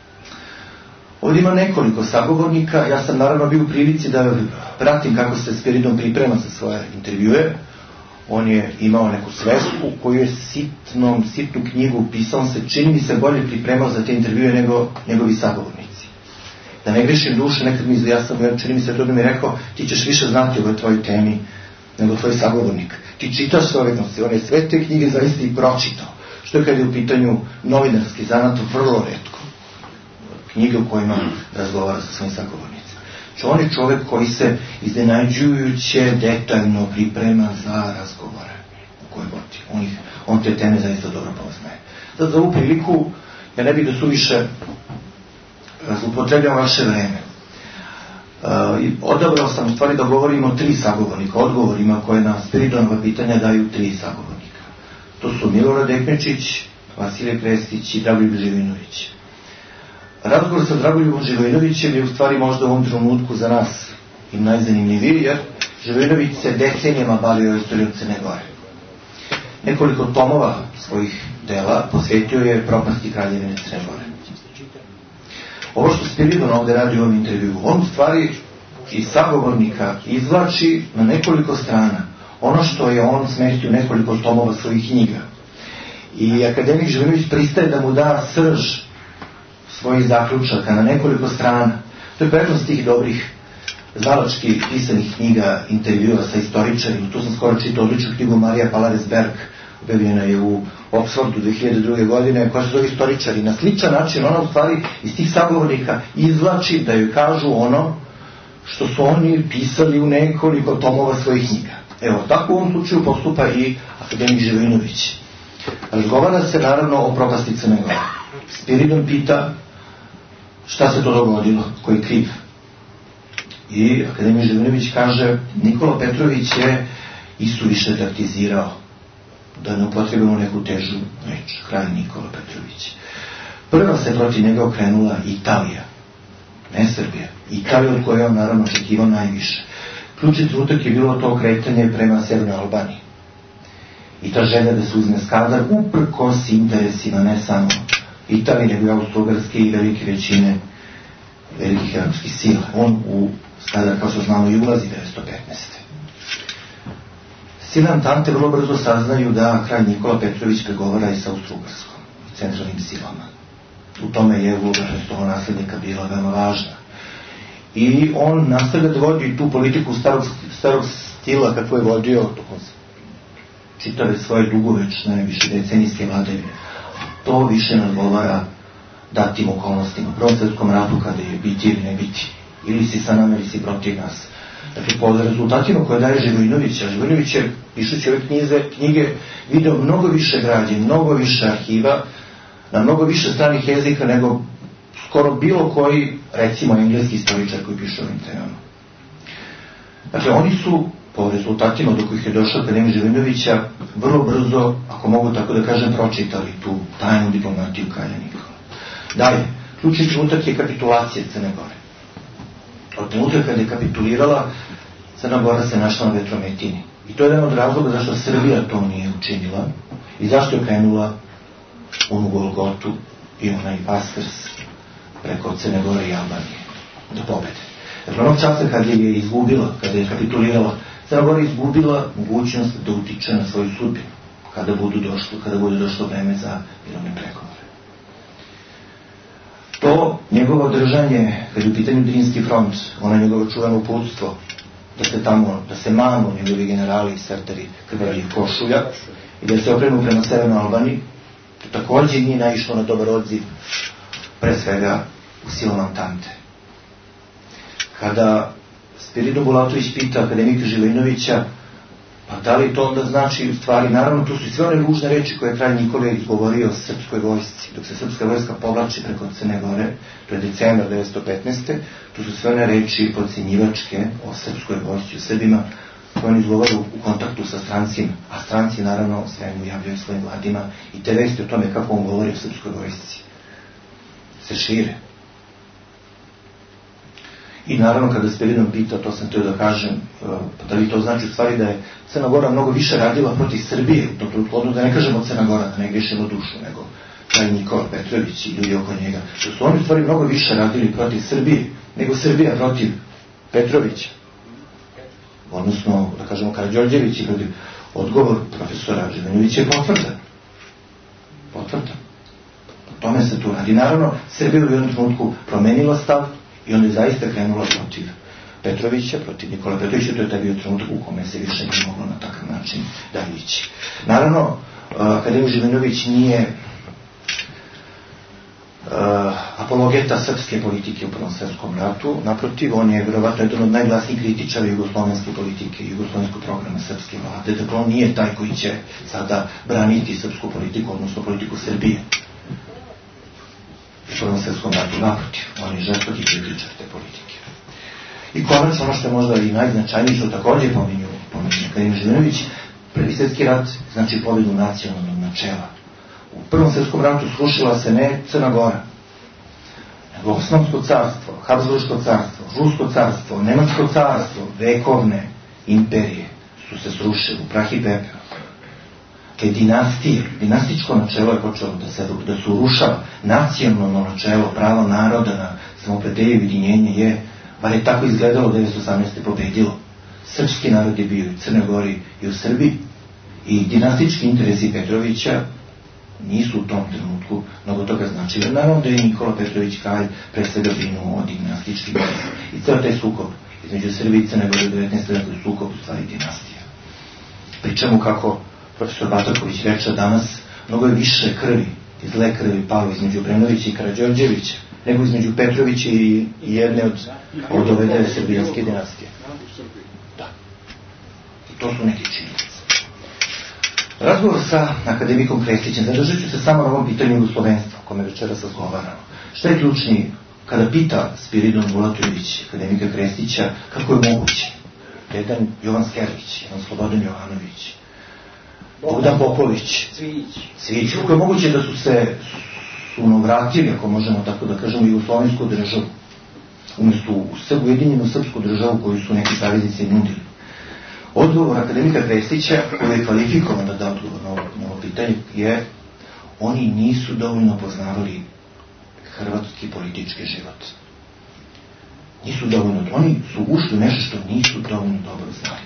Ovdje ima nekoliko sagovornika, ja sam naravno bio u prilici da pratim kako se Spiridon priprema za svoje intervjue. On je imao neku svesku koju je sitnom, sitnu knjigu pisao, on se čini mi se bolje pripremao za te intervjue nego njegovi sagovornici. Da ne grešim duše, nekad mi ja sam, čini mi se to da mi je rekao, ti ćeš više znati o ovoj tvojoj temi nego tvoj sagovornik. Ti čitaš ove noci, on je sve te knjige zaista i pročitao. Što je kada je u pitanju novinarski zanat vrlo retko. Knjige u kojima razgovara sa svojim sagovornicima. Znači, on je čovjek koji se iznenađujuće detaljno priprema za razgovore u koje vodi. On, ih, on te teme zaista dobro poznaje. Sad za ovu priliku, ja ne bih da suviše zloupotrebljam vaše vreme. Uh, odabrao sam u stvari da govorimo o tri sagovornika, odgovorima koje na Spiridonova pitanja daju tri sagovornika. To su Milorad Ekmečić, Vasilije Krestić i Dragoljub Živinović. Razgovor sa Dragoljubom Živojinovićem je u stvari možda u ovom trenutku za nas i najzanimljiviji, jer Živojinović se decenijama bavio istorijom Crne Gore. Nekoliko tomova svojih dela posvetio je propasti kraljevine Crne Gore. Ovo što Spiridon ovde radi u ovom intervju, on u stvari iz sagovornika izvlači na nekoliko strana ono što je on smestio nekoliko tomova svojih knjiga. I akademik Živojinović pristaje da mu da srž svojih zaključaka na nekoliko strana. To je prednost tih dobrih znalački pisanih knjiga, intervjua sa istoričarima. Tu sam skoro čitao odličnu knjigu Marija Palares-Berg, objavljena je u Oxfordu dve hiljade druge. godine, koja se zove Istoričari. Na sličan način ona u stvari iz tih sagovornika izvlači da joj kažu ono što su oni pisali u nekoliko tomova svojih knjiga. Evo, tako u ovom slučaju postupa i akademik Živojinović. Razgovara se naravno o propasti Crne Gore. Spiridon pita šta se to dogodilo, ko je kriv. I akademik Živojinović kaže, Nikola Petrović je isuviše taktizirao, da ne upotrebimo neku težu reč, kralj Nikola Petrović. Prva se protiv njega okrenula Italija, ne Srbija. Italija od koje je on naravno očekivao najviše. Ključni trenutak je bilo to kretanje prema Severnoj Albaniji. I ta želja da se uzme Skadar uprkos interesima ne samo Italije, nego i Austro-Ugarske i velike većine velikih evropskih sila. On u Skadar, kao što znamo, i ulazi devetsto petnaeste. Sile Antante vrlo brzo saznaju da kralj Nikola Petrović pregovara i sa Austro-Ugarskom i centralnim silama. U tome je uloga prestolnog naslednika bila veoma važna. I on nastavlja da vodi tu politiku starog, starog stila kako je vodio tokom čitave svoje dugovečne, više decenijske vladavine. To više ne odgovara datim okolnostima. U Prvom svetskom ratu kada je biti ili ne biti. Ili si sa nama ili si protiv nas. Dakle, po rezultatima koje daje Živojinović, a Živojinović je, pišući ove knjize, knjige, video mnogo više građe, mnogo više arhiva, na mnogo više stranih jezika nego skoro bilo koji, recimo, engleski istoričar koji piše o ovim temama. Dakle, oni su, po rezultatima do kojih je došao akademik Živojinovića, vrlo brzo, ako mogu tako da kažem, pročitali tu tajnu diplomatiju kralja Nikola. Dalje, ključni trenutak je kapitulacija Crne Gore. Od trenutka kada je kapitulirala, Crna Gora se našla na vetrometini. I to je jedan od razloga zašto Srbija to nije učinila i zašto je krenula onu Golgotu i onaj Vaskrs preko Crne Gore i Albanije do pobede. Dakle, onog časa kada je izgubila, kada je kapitulirala, Crna Gora je izgubila mogućnost da utiče na svoju sudbinu kada budu došlo, kada bude došlo vreme za mirovne pregovore. To njegovo držanje, kada je u pitanju Drinski front, ono njegovo čuveno uputstvo, da se tamo, da se manu njegovi generali i serteri krvavih košulja i da se okrenu prema severnoj Albaniji, to također nije naišlo na dobar odziv, pre svega u silama Antante. Kada Spiridon Bulatović pita akademika Živojinovića, pa da li to onda znači u stvari, naravno tu su sve one ružne reči koje je kralj Nikola izgovorio o srpskoj vojsci, dok se srpska vojska povlači preko Crne Gore, to je decembar devetsto petnaeste. Tu su sve one reči podcjenjivačke o srpskoj vojsci, o Srbima, koje oni izgovaraju u kontaktu sa strancima, a stranci naravno svemu javljaju svojim vladima i te vesti o tome kako on govori o srpskoj vojsci se šire. I naravno kada Spiridon pita, to sam teo da kažem, da li to znači u stvari da je Crna Gora mnogo više radila protiv Srbije, odnosno da ne kažemo Crna Gora, da ne grešimo dušu, nego taj Nikola Petrović i ljudi oko njega, da su oni u stvari mnogo više radili protiv Srbije, nego Srbija protiv Petrovića. Odnosno, da kažemo, Karađorđević i ljudi. Odgovor profesora Živojinovića je potvrdan. Potvrdan. O tome se tu radi. Naravno, Srbija u jednom trenutku promenila stav i onda je zaista krenula protiv Petrovića, protiv Nikola Petrovića, to je taj bio trenutak u kome se više nije moglo na takav način da ići. Naravno, akademik Živojinović nije uh, apologeta srpske politike u Prvom svetskom ratu, naprotiv, on je vjerovatno jedan od najglasnijih kritičara jugoslovenske politike i jugoslovenskog programa srpske vlade, dakle on nije taj koji će sada braniti srpsku politiku, odnosno politiku Srbije u Prvom svetskom ratu, naprotiv, on je žestoki kritičar te politike. I konačno, ono što je možda i najznačajnije, što također pominju, pominju akademik Živojinović, Prvi svjetski rat znači pobjedu nacionalnog načela. U Prvom svjetskom ratu srušila se ne Crna Gora, nego Osmansko carstvo, Habsburško carstvo, Rusko carstvo, Nemačko carstvo, vekovne imperije su se srušile u prah i pepeo. Te dinastije, dinastičko načelo je počelo da se da se urušava. Nacionalno načelo, pravo naroda na samoopredjeljenje i ujedinjenje je, bar je tako izgledalo, devetsto osamnaeste. pobedilo. Srpski narod je bio i u Crnoj Gori i u Srbiji i dinastički interesi Petrovića nisu u tom trenutku mnogo toga značili. Naravno da je Nikola Petrović kralj pre svega brinuo o dinastičkim interesima. I ceo taj sukob između Srbije i Crne Gore u devetnaeste. veku je sukob u stvari dinastija. Pričamo kako profesor Bataković reče danas, mnogo je više krvi i zle krvi palo između Obrenovića i Karađorđevića nego između Petrovića i jedne od, od ove dve srbijanske dinastije. Da. I to su neki činjenice. Razgovor sa akademikom Krestićem, zadržat ću se samo na ovom pitanju jugoslovenstva, o kome večeras razgovaramo. Šta je ključni kada pita Spiridon Bulatović, akademika Krestića, kako je moguće da jedan Jovan Skerlić, jedan Slobodan Jovanović, Bogdan Popović, Cvijić, kako je moguće da su se sunovratili, ako možemo tako da kažemo, jugoslovensku državu, umjesto u ujedinjenu srpsku državu koju su neki saveznici nudili. Odgovor akademika Krestića, koji je kvalifikovan da da odgovor na ovo, na ovo pitanje, je oni nisu dovoljno poznavali hrvatski politički život. Nisu dovoljno, oni su ušli nešto što nisu dovoljno dobro znali.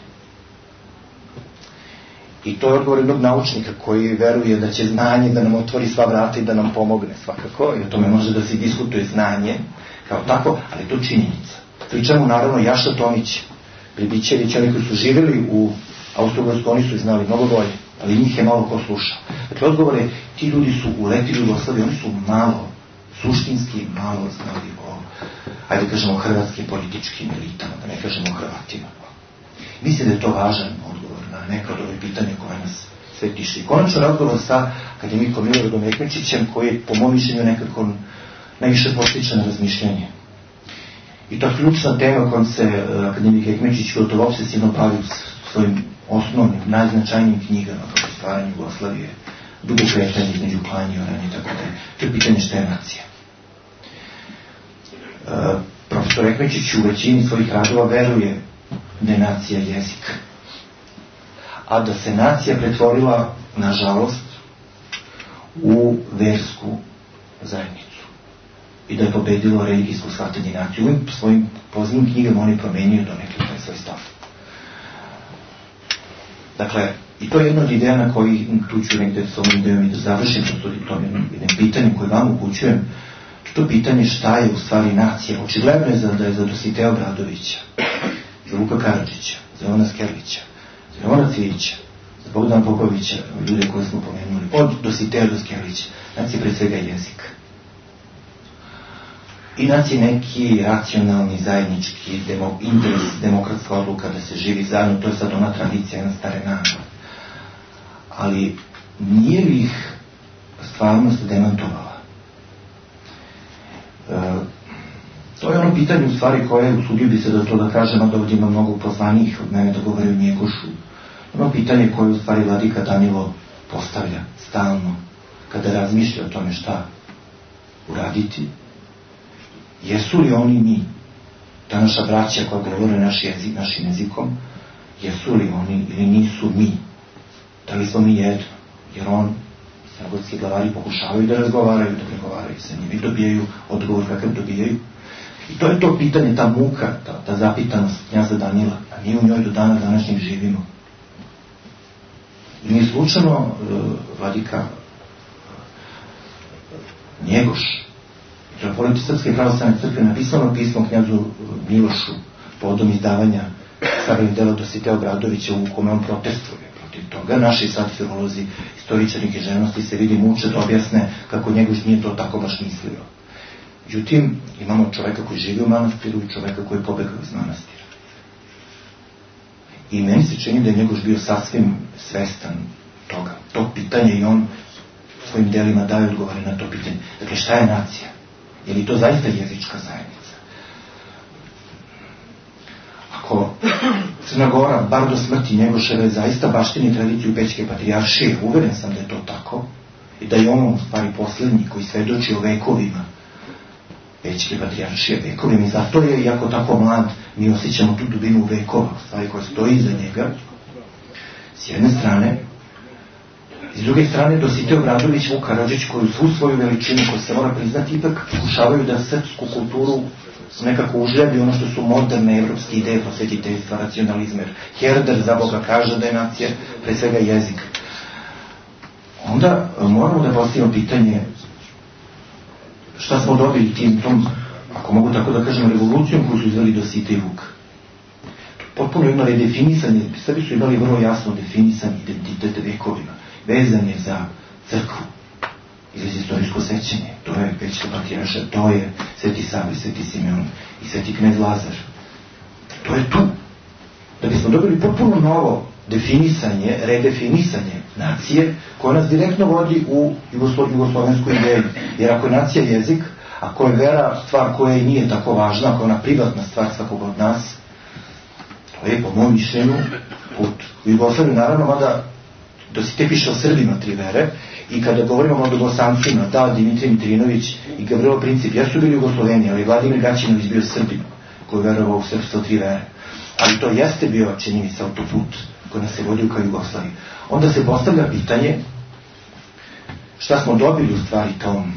I to je odgovor jednog naučnika koji veruje da će znanje da nam otvori sva vrata i da nam pomogne svakako, i o tome može da se diskutuje znanje kao tako, ali to činjenica. Pričamo naravno Jaša Tomić, Pribićevići, oni koji su živjeli u Austro-Ugarskoj, oni su znali mnogo bolje, ali njih je malo ko slušao. Dakle, odgovor je, ti ljudi su uletili u Jugoslaviju, oni su malo, suštinski malo znali o, ajde kažemo, hrvatskim političkim elitama, da ne kažemo o Hrvatima. Mislim da je to važan odgovor na neka od ovih pitanja koje nas sve tiše. I konačno razgovor sa akademikom Miloradom Ekmečićem, koji je, po mom mišljenju, nekako najviše postiče na razmišljanje. I to je ključna tema kojom se akademik Ekmečić gotovo obsesivno bavi svojim osnovnim, najznačajnijim knjigama kao stvaranje Jugoslavije, dugo kretanje između klanja i oranja i tako da. To je pitanje šta je nacija. E, profesor Ekmečić u većini svojih radova veruje da je nacija jezik, a da se nacija pretvorila, nažalost, u versku zajednicu i da je pobedilo religijsko shvatanje nacije. U ovim svojim poznijim knjigama oni promenjuju do nekog taj svoj stav. Dakle, i to je jedna od ideja na koji tu ću negde s ovom idejom i da završim, to je to jedno pitanje koje vam upućujem. To pitanje šta je u stvari nacija. Očigledno je da je za Dositeja Obradovića, za Vuka Karadžića, za Ivana Skerlića, za Ivana Cvijića, za Bogdana Popovića, ljude koje smo pomenuli, od Dositeja do Skerlića. Nacija pre svega jezik. I nacija neki racionalni, zajednički demo, interes, demokratska odluka da se živi zajedno, to je sad ona tradicija, jedna stare nama. Ali nije li ih stvarnost demantovala? E, to je ono pitanje u stvari koje, usudio bi se da to da kažem, a da ovdje ima mnogo pozvanijih od mene da govore o Njegošu. Ono pitanje koje u stvari vladika Danilo postavlja stalno kada razmišlja o tome šta uraditi. Jesu li oni mi, ta naša braća koja govore naš jezik, našim jezikom, jesu li oni ili nisu mi? Da li smo mi jedno? Jer on, crnogorski glavari pokušavaju da razgovaraju, da pregovaraju sa njim i dobijaju odgovor kakav dobijaju. I to je to pitanje, ta muka, ta, ta zapitanost knjaza Danila, a mi u njoj do dana današnjeg živimo. I nije slučajno uh, vladika uh, Njegoš, metropoliti Srpske pravoslavne crkve, napisano pismo knjazu Milošu povodom izdavanja sagranih dela Dositeja Obradovića u kome on protestuje protiv toga. Naši sad filolozi, istoričari književnosti se vidi muče da objasne kako Njegoš nije to tako baš mislio. Međutim, imamo čoveka koji živi u manastiru i čoveka koji je pobegao iz manastira. I meni se čini da je Njegoš bio sasvim svestan toga, tog pitanja, i on svojim delima daje odgovore na to pitanje. Dakle, šta je nacija? Je li to zaista jezička zajednica? Ako Crna Gora, bar do smrti Njegoševe, zaista baštini tradiciju Pećke patrijaršije, uveren sam da je to tako, i da je on u stvari posljednji koji svedoči o vekovima Pećke patrijaršije, vekovima, i zato je, iako tako mlad, mi osjećamo tu dubinu vekova, stvari koja stoji iza njega, s jedne strane. S druge strane, Dositej Obradović, Vuk Karadžić, koji u svu svoju veličinu, koji se mora priznati, ipak pokušavaju da srpsku kulturu nekako užljavi ono što su moderne evropske ideje prosvetiteljstva, racionalizma. Herder, za Boga, kaže da je nacija pre svega jezik. Onda moramo da postavimo pitanje šta smo dobili tim, tom, ako mogu tako da kažem, revolucijom koju su izveli Dositej i Vuk. Potpuno imali definisanje, sebi su imali vrlo jasno definisan identitet vekovima, vezan je za crkvu ili za istorijsko sećanje. To je Pećka patrijaršija, to je Sveti Sava, Sveti Simeon i Sveti knez Lazar. To je tu. Da bismo dobili potpuno novo definisanje, redefinisanje nacije, koja nas direktno vodi u jugoslovensku ideju. Jer ako je nacija jezik, ako je vera stvar koja i nije tako važna, ako je ona privatna stvar svakog od nas, to je po mojom mišljenju put u Jugoslaviju, naravno, mada Dositej piše o Srbima tri vere, i kada govorimo o Bosancima, da, Dimitrij Mitrinović i Gavrilo Princip jesu bili Jugosloveni, ali Vladimir Gaćinović bio Srbin koji verovao u srpstvo tri vere. Ali to jeste bio, čini mi se, autoput koji nas se vodio kao Jugoslaviji. Onda se postavlja pitanje šta smo dobili u stvari tom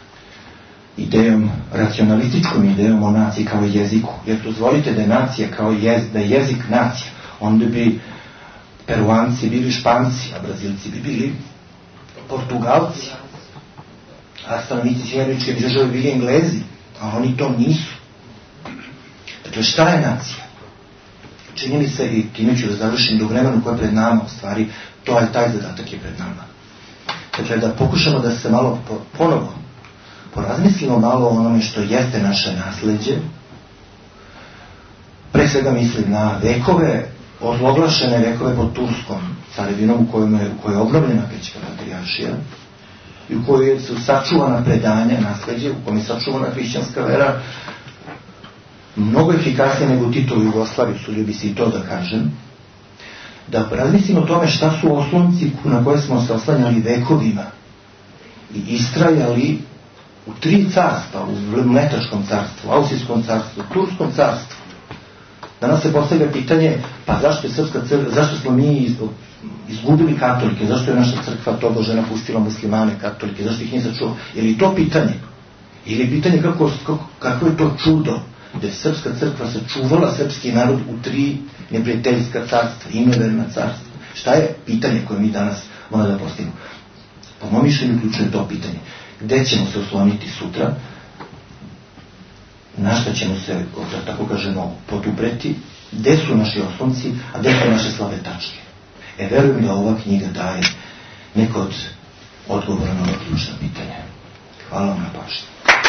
idejom, racionalističkom idejom o naciji kao jeziku. Jer dozvolite da je nacija kao jezik, da je jezik nacija, onda bi Peruanci bili Španci, a Brazilci bi bili Portugalci, a stanovnici Sjeveričke države bili Englezi, a oni to nisu. Dakle, šta je nacija? čini mi se, i time ću da završim, da u vremenu koje je pred nama, u stvari, to je taj zadatak je pred nama. Dakle, da pokušamo da se malo po, ponovo porazmislimo malo o onome što jeste naše nasleđe. Pre svega mislim na vekove, odloglašene vekove pod Turskom carevinom u kojoj je, je obnovljena Pećka patrijaršija i u kojoj su sačuvana predanja, nasleđe, u kojoj je sačuvana hrišćanska vera, mnogo efikasnije nego u Titovu Jugoslaviji, su ljubi si i to da kažem, da razmislimo o tome šta su oslonci na koje smo se oslanjali vekovima i istrajali u tri carstva, u Mletačkom carstvu, Austrijskom carstvu, Turskom carstvu. Danas se postavlja pitanje, pa zašto je srpska crkva, zašto smo mi izgubili katolike, zašto je naša crkva tobože napustila muslimane katolike, zašto ih nije sačuvao? Je li to pitanje? Ili je pitanje kako, kako, kako je to čudo da je srpska crkva sačuvala srpski narod u tri neprijateljska carstva, inoverna carstva? Šta je pitanje koje mi danas moramo da postavimo? Po mom mišljenju ključno je to pitanje. Gde ćemo se osloniti sutra? Na šta ćemo se, da tako kažemo, podupreti? Gde su naši oslonci, a gde su naše slabe tačke? E, verujem da ova knjiga daje neko od odgovora na ova ključna pitanja. Hvala vam na pažnju.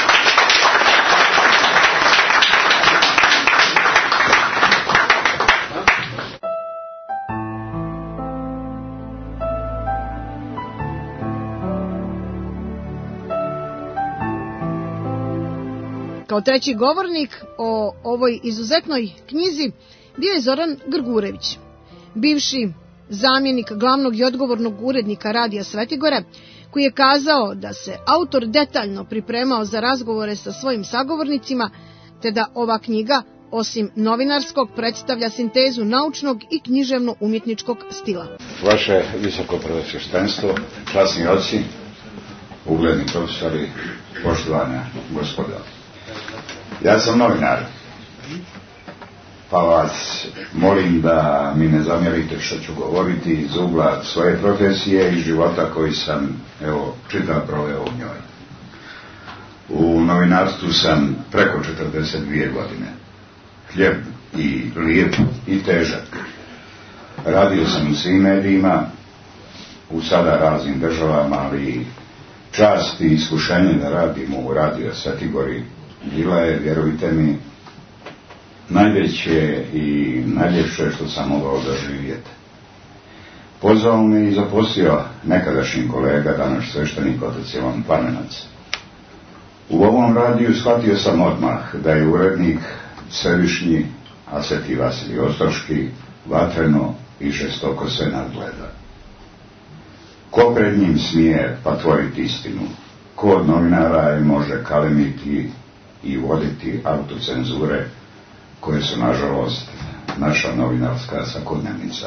Kao treći govornik o ovoj izuzetnoj knjizi bio je Zoran Grgurević, bivši zamjenik glavnog i odgovornog urednika Radija Svetigore, koji je kazao da se autor detaljno pripremao za razgovore sa svojim sagovornicima, te da ova knjiga, osim novinarskog, predstavlja sintezu naučnog i književno-umjetničkog stila. Vaše visoko prvosveštenstvo, časni oci, ugledni profesori, poštovana gospoda. Ja sam novinar, pa vas molim da mi ne zamjerite što ću govoriti iz ugla svoje profesije i života koji sam, evo, čitav proveo u njoj. U novinarstvu sam preko četrdeset dvije godine. Hljeb i lijep i težak. Radio sam u svim medijima, u sada raznim državama, ali čast i iskušenje da radim u Radio Svetigori bila je, vjerujte mi, najveće i najljepše što sam mogao doživjeti. Pozvao me i zaposlio nekadašnji kolega, danas sveštenik otac Ivan Plamenac. U ovom radiju shvatio sam odmah da je urednik svevišnji Aseti Vasilij Ostroški vatreno i žestoko se nadgleda. Ko pred njim smije patvoriti istinu? Ko od novinara je može kalemiti i voditi autocenzure koje su, nažalost, naša novinarska svakodnevnica?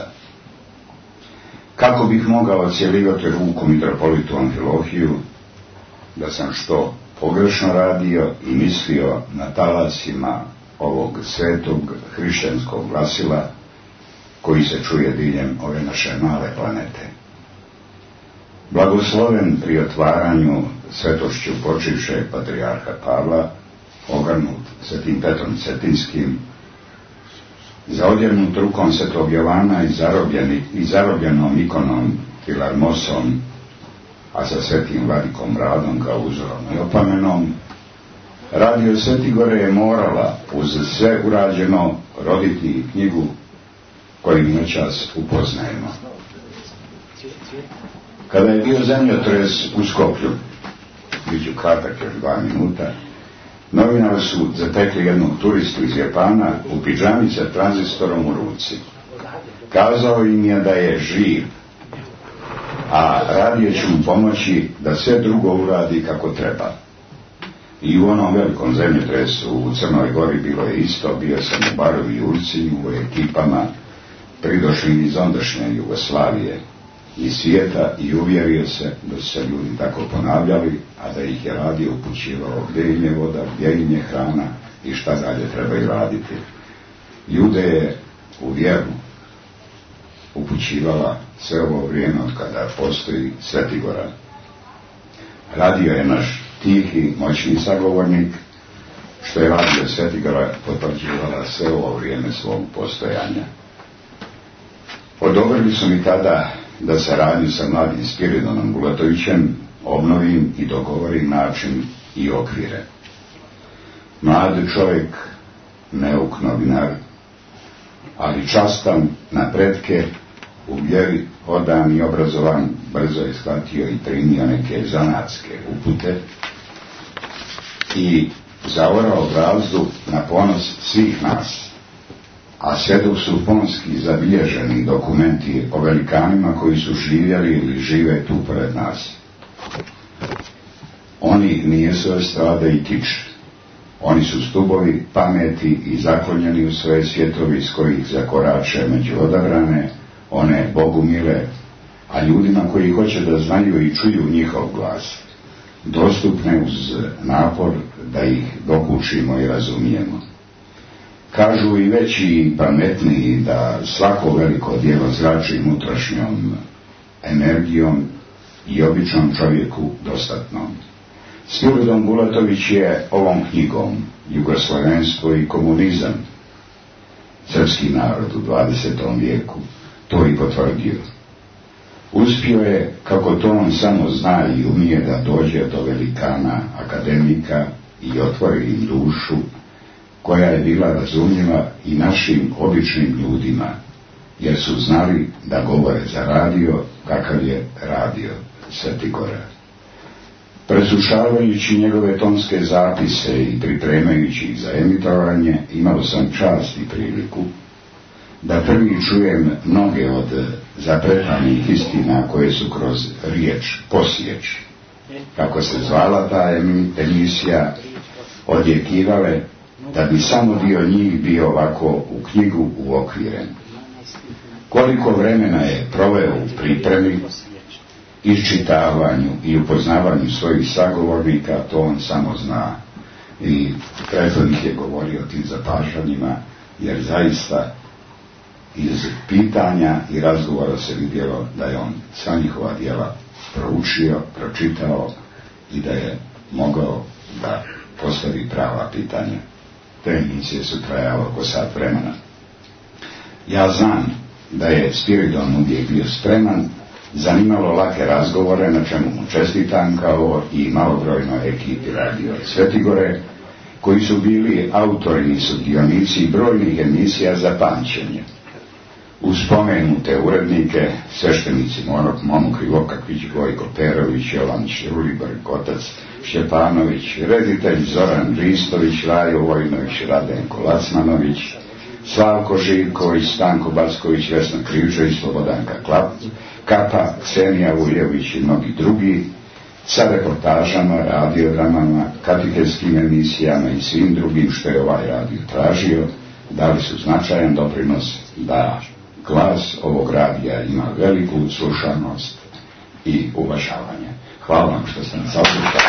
Kako bih mogao cjelivati ruku mitropolitu Amfilohiju da sam što pogrešno radio i mislio na talasima ovog svetog hrišćanskog glasila koji se čuje diljem ove naše male planete? Blagosloven pri otvaranju svetošću počivšeg patrijarha Pavla, ogrnut svetim Petrom Cetinskim, zaodjenut rukom svetog Jovana i, i zarobljenom ikonom Filarmosom, a sa svetim vladikom Radom kao uzorom i opamenom, Radio Svetigore je morala, uz sve urađeno, roditi knjigu koju mi noćas upoznajemo. Kada je bio zemljotres u Skoplju, bit ću kratak još dva minuta, novinari su zatekli jednog turistu iz Japana u pidžami sa tranzistorom u ruci. Kazao im je da je živ, a radio ću mu pomoći da sve drugo uradi kako treba. I u onom velikom zemljotresu u Crnoj Gori bilo je isto, bio sam u Barovi Jurci u ekipama pridošli iz ondašnje Jugoslavije i svijeta i uvjerio se da su se ljudi tako ponavljali, a da ih je radio upućivao gdje im je voda, gdje im je hrana i šta dalje trebaju raditi. Ljude je u vjeru upućivala sve ovo vrijeme od kada postoji Svetigora. Radio je naš tihi, moćni sagovornik što je radio Svetigora potvrđivala sve ovo vrijeme svog postojanja. Odobrili su mi tada da saradnju sa mladim Spiridonom Bulatovićem obnovim i dogovorim način i okvire. Mlad čovjek, neuk novinar, ali častan na pretke, u vjeri odan i obrazovan, brzo je shvatio i primio neke zanatske upute i zaorao brazdu na ponos svih nas, a sve dok su ponski zabilježeni dokumenti o velikanima koji su živjeli ili žive tu pored nas. Oni nijesu estrade i kič. Oni su stubovi pameti i zaklonjeni u svoje svjetovi s kojih zakorače među odabrane, one Bogu mile, a ljudima koji hoće da znaju i čuju njihov glas, dostupne uz napor da ih dokučimo i razumijemo. Kažu i veći i pametniji da svako veliko djelo zrači unutrašnjom energijom i običnom čovjeku dostatnom. Spiridon Bulatović je ovom knjigom Jugoslovenstvo i komunizam, srpski narod u dvadesetom vijeku, to i potvrdio. Uspio je, kako to on samo zna i umije, da dođe do velikana akademika i otvori im dušu, koja je bila razumljiva i našim običnim ljudima, jer su znali da govore za radio kakav je radio Svetigora. Preslušavajući njegove tonske zapise i pripremajući ih za emitovanje, imao sam čast i priliku da prvi čujem mnoge od zapretanih istina koje su kroz riječ Posjeć, kako se zvala ta emisija, odjekivale, da bi samo dio njih bio ovako u knjigu uokviren. Koliko vremena je proveo u pripremi, iščitavanju i upoznavanju svojih sagovornika, to on samo zna. I prethodnik je govorio o tim zapažanjima, jer zaista iz pitanja i razgovora se vidjelo da je on sva njihova djela proučio, pročitao i da je mogao da postavi prava pitanja. Te emisije su trajale oko sat vremena. Ja znam da je Spiridon uvijek bio spreman za nimalo lake razgovore, na čemu mu čestitam, kao i malobrojnoj ekipi radio Svetigore, koji su bili autori i sudionici brojnih emisija za pamćenje. Uz spomenute urednike, sveštenici Momo Krivokakvić, Gojko Perović, Jovan Šulibar, Kotac Šćepanović, reditelj Zoran Ristović, Rajo Vojnović, Radenko Lacmanović, Slavko Živković, Stanko Basković, Vesna Krivčević, Slobodanka Klap, Kapa, Ksenija Vuljević i mnogi drugi, sa reportažama, radiodramama, katehetskim emisijama i svim drugim što je ovaj radio tražio, dali su značajan doprinos da glas ovog radija ima veliku slušanost i uvažavanje. Hvala vam što ste nas saslušali.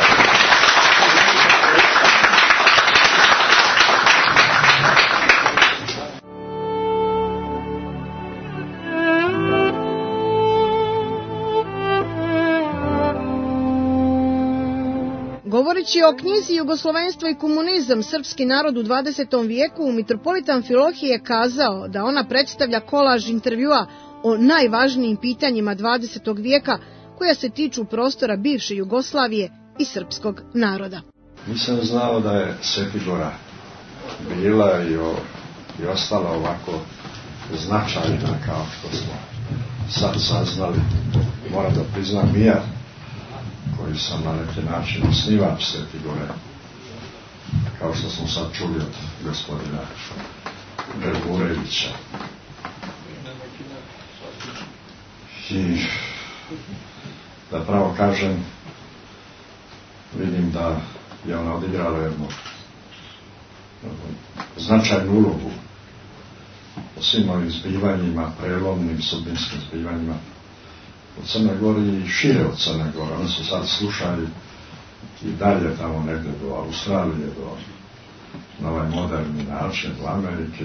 Govoreći o knjizi Jugoslovenstvo i komunizam, srpski narod u dvadesetom vijeku, mitropolit Amfilohije je kazao da ona predstavlja kolaž intervjua o najvažnijim pitanjima dvadesetog vijeka koja se tiču prostora bivše Jugoslavije i srpskog naroda. Nisam znao da je Svetigora bila i, o, i ostala ovako značajna kao što smo sad saznali. Moram da priznam i ja, koji sam na neki način osnivač Svetigore, kao što smo sad čuli od gospodina Grgurevića. I da pravo kažem, vidim da je ona odigrala jednu značajnu ulogu o svim ovim zbivanjima, prelomnim sudbinskim zbivanjima u Crnoj Gori i šire od Crne Gore. Oni su sad slušali i dalje tamo negdje do Australije, do, na ovaj moderni način, do Amerike.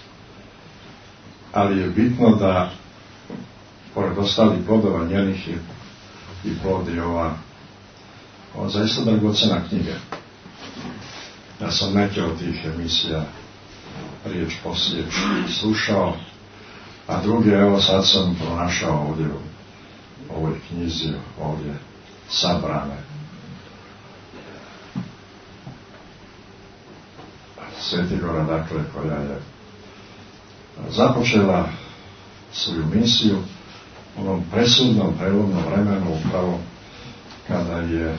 Ali je bitno da, pored ostalih plodova njenih, je i plod i ova, ova zaista dragocena knjiga. Ja sam neke od tih emisija riječ poslije slušao, a druge, evo sad sam pronašao ovdje u ovoj knjizi, ovdje sabrane. Svetigora, dakle, koja je započela svoju misiju u onom presudnom, prelomnom vremenu, upravo kada je e,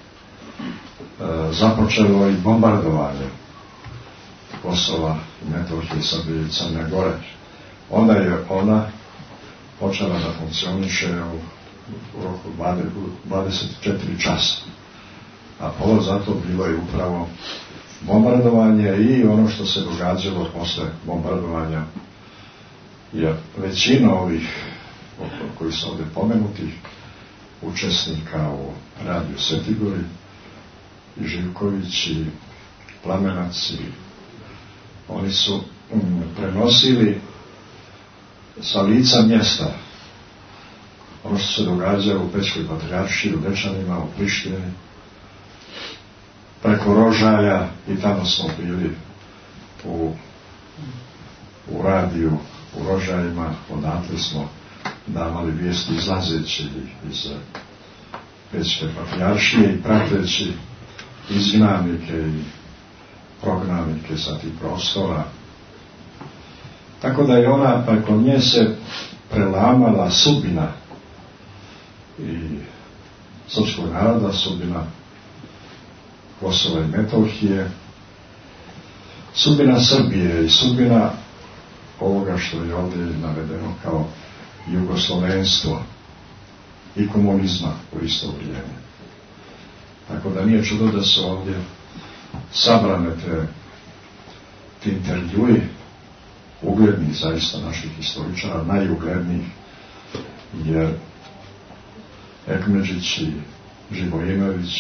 započelo i bombardovanje Kosova i Metohije, Srbije i Crne Gore. Onda je ona počela da funkcioniše u, u roku dvadeset četiri časa. A ovo zato bilo je upravo bombardovanje i ono što se događalo posle bombardovanja, jer većina ovih koji su ovdje pomenutih učesnika u radiju Svetigori, i Živković i Plamenac, i oni su um, prenosili sa lica mjesta ono što se događalo u Pećkoj patrijaršiji, u Dečanima, u Prištini, preko Rožaja, i tamo smo bili u, u radiju u Rožajima, odatle smo davali vijesti izlazeći iz Pećke patrijaršije i prateći izgnanike i prognanike sa tih prostora. Tako da je ona, preko nje se prelamala sudbina i srpskog naroda, sudbina Kosova i Metohije, sudbina Srbije i sudbina ovoga što je ovdje navedeno kao jugoslovenstvo i komunizma u isto vrijeme. Tako da nije čudo da su ovdje sabrane te, te intervjui uglednih zaista naših historičara, najuglednijih, jer Ekmeđić i Živojinović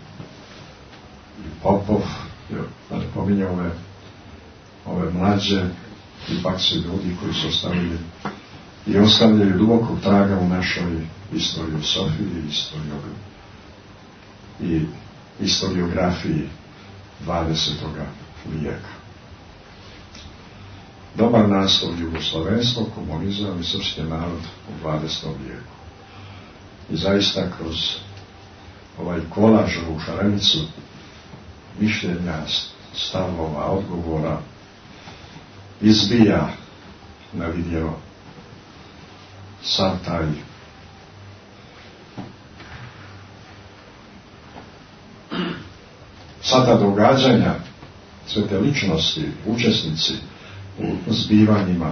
i Popov, da ne pominje ove, ove mlađe, ipak su ljudi koji su ostavili i ostavljaju dubokog traga u našoj istoriosofiji i istoriografiji dvadesetoga vijeka. Dobar naslov: Jugoslovenstvo, komunizam i srpski narod u dvadesetom vijeku. I zaista kroz ovaj kolaž, ovu šarenicu mišljenja, stavova, odgovora izbija na vidjelo sav taj sva ta događanja, sve te ličnosti, učesnici u zbivanjima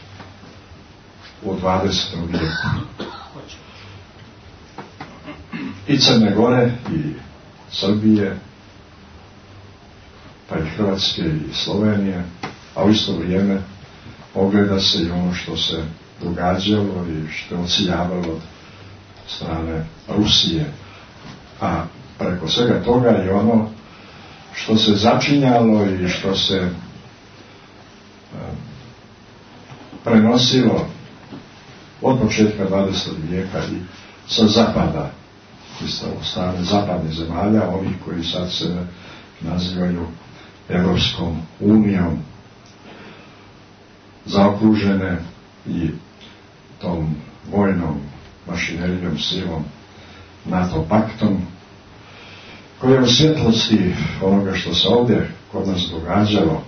u dvadesetom vijeku. I Crne Gore, i Srbije, pa i Hrvatske i Slovenije, a u isto vrijeme ogleda se i ono što se događalo i što je ociljavalo od strane Rusije, a preko svega toga je ono što se začinjalo i što se e, prenosilo od početka dvadesetog vijeka i sa zapada, isto od strane zapadnih zemalja, onih koji sad se nazivaju Evropskom unijom, zaokružene i tom vojnom mašinerijom, silom, NATO paktom, koja u svjetlosti onoga što se ovdje kod nas događalo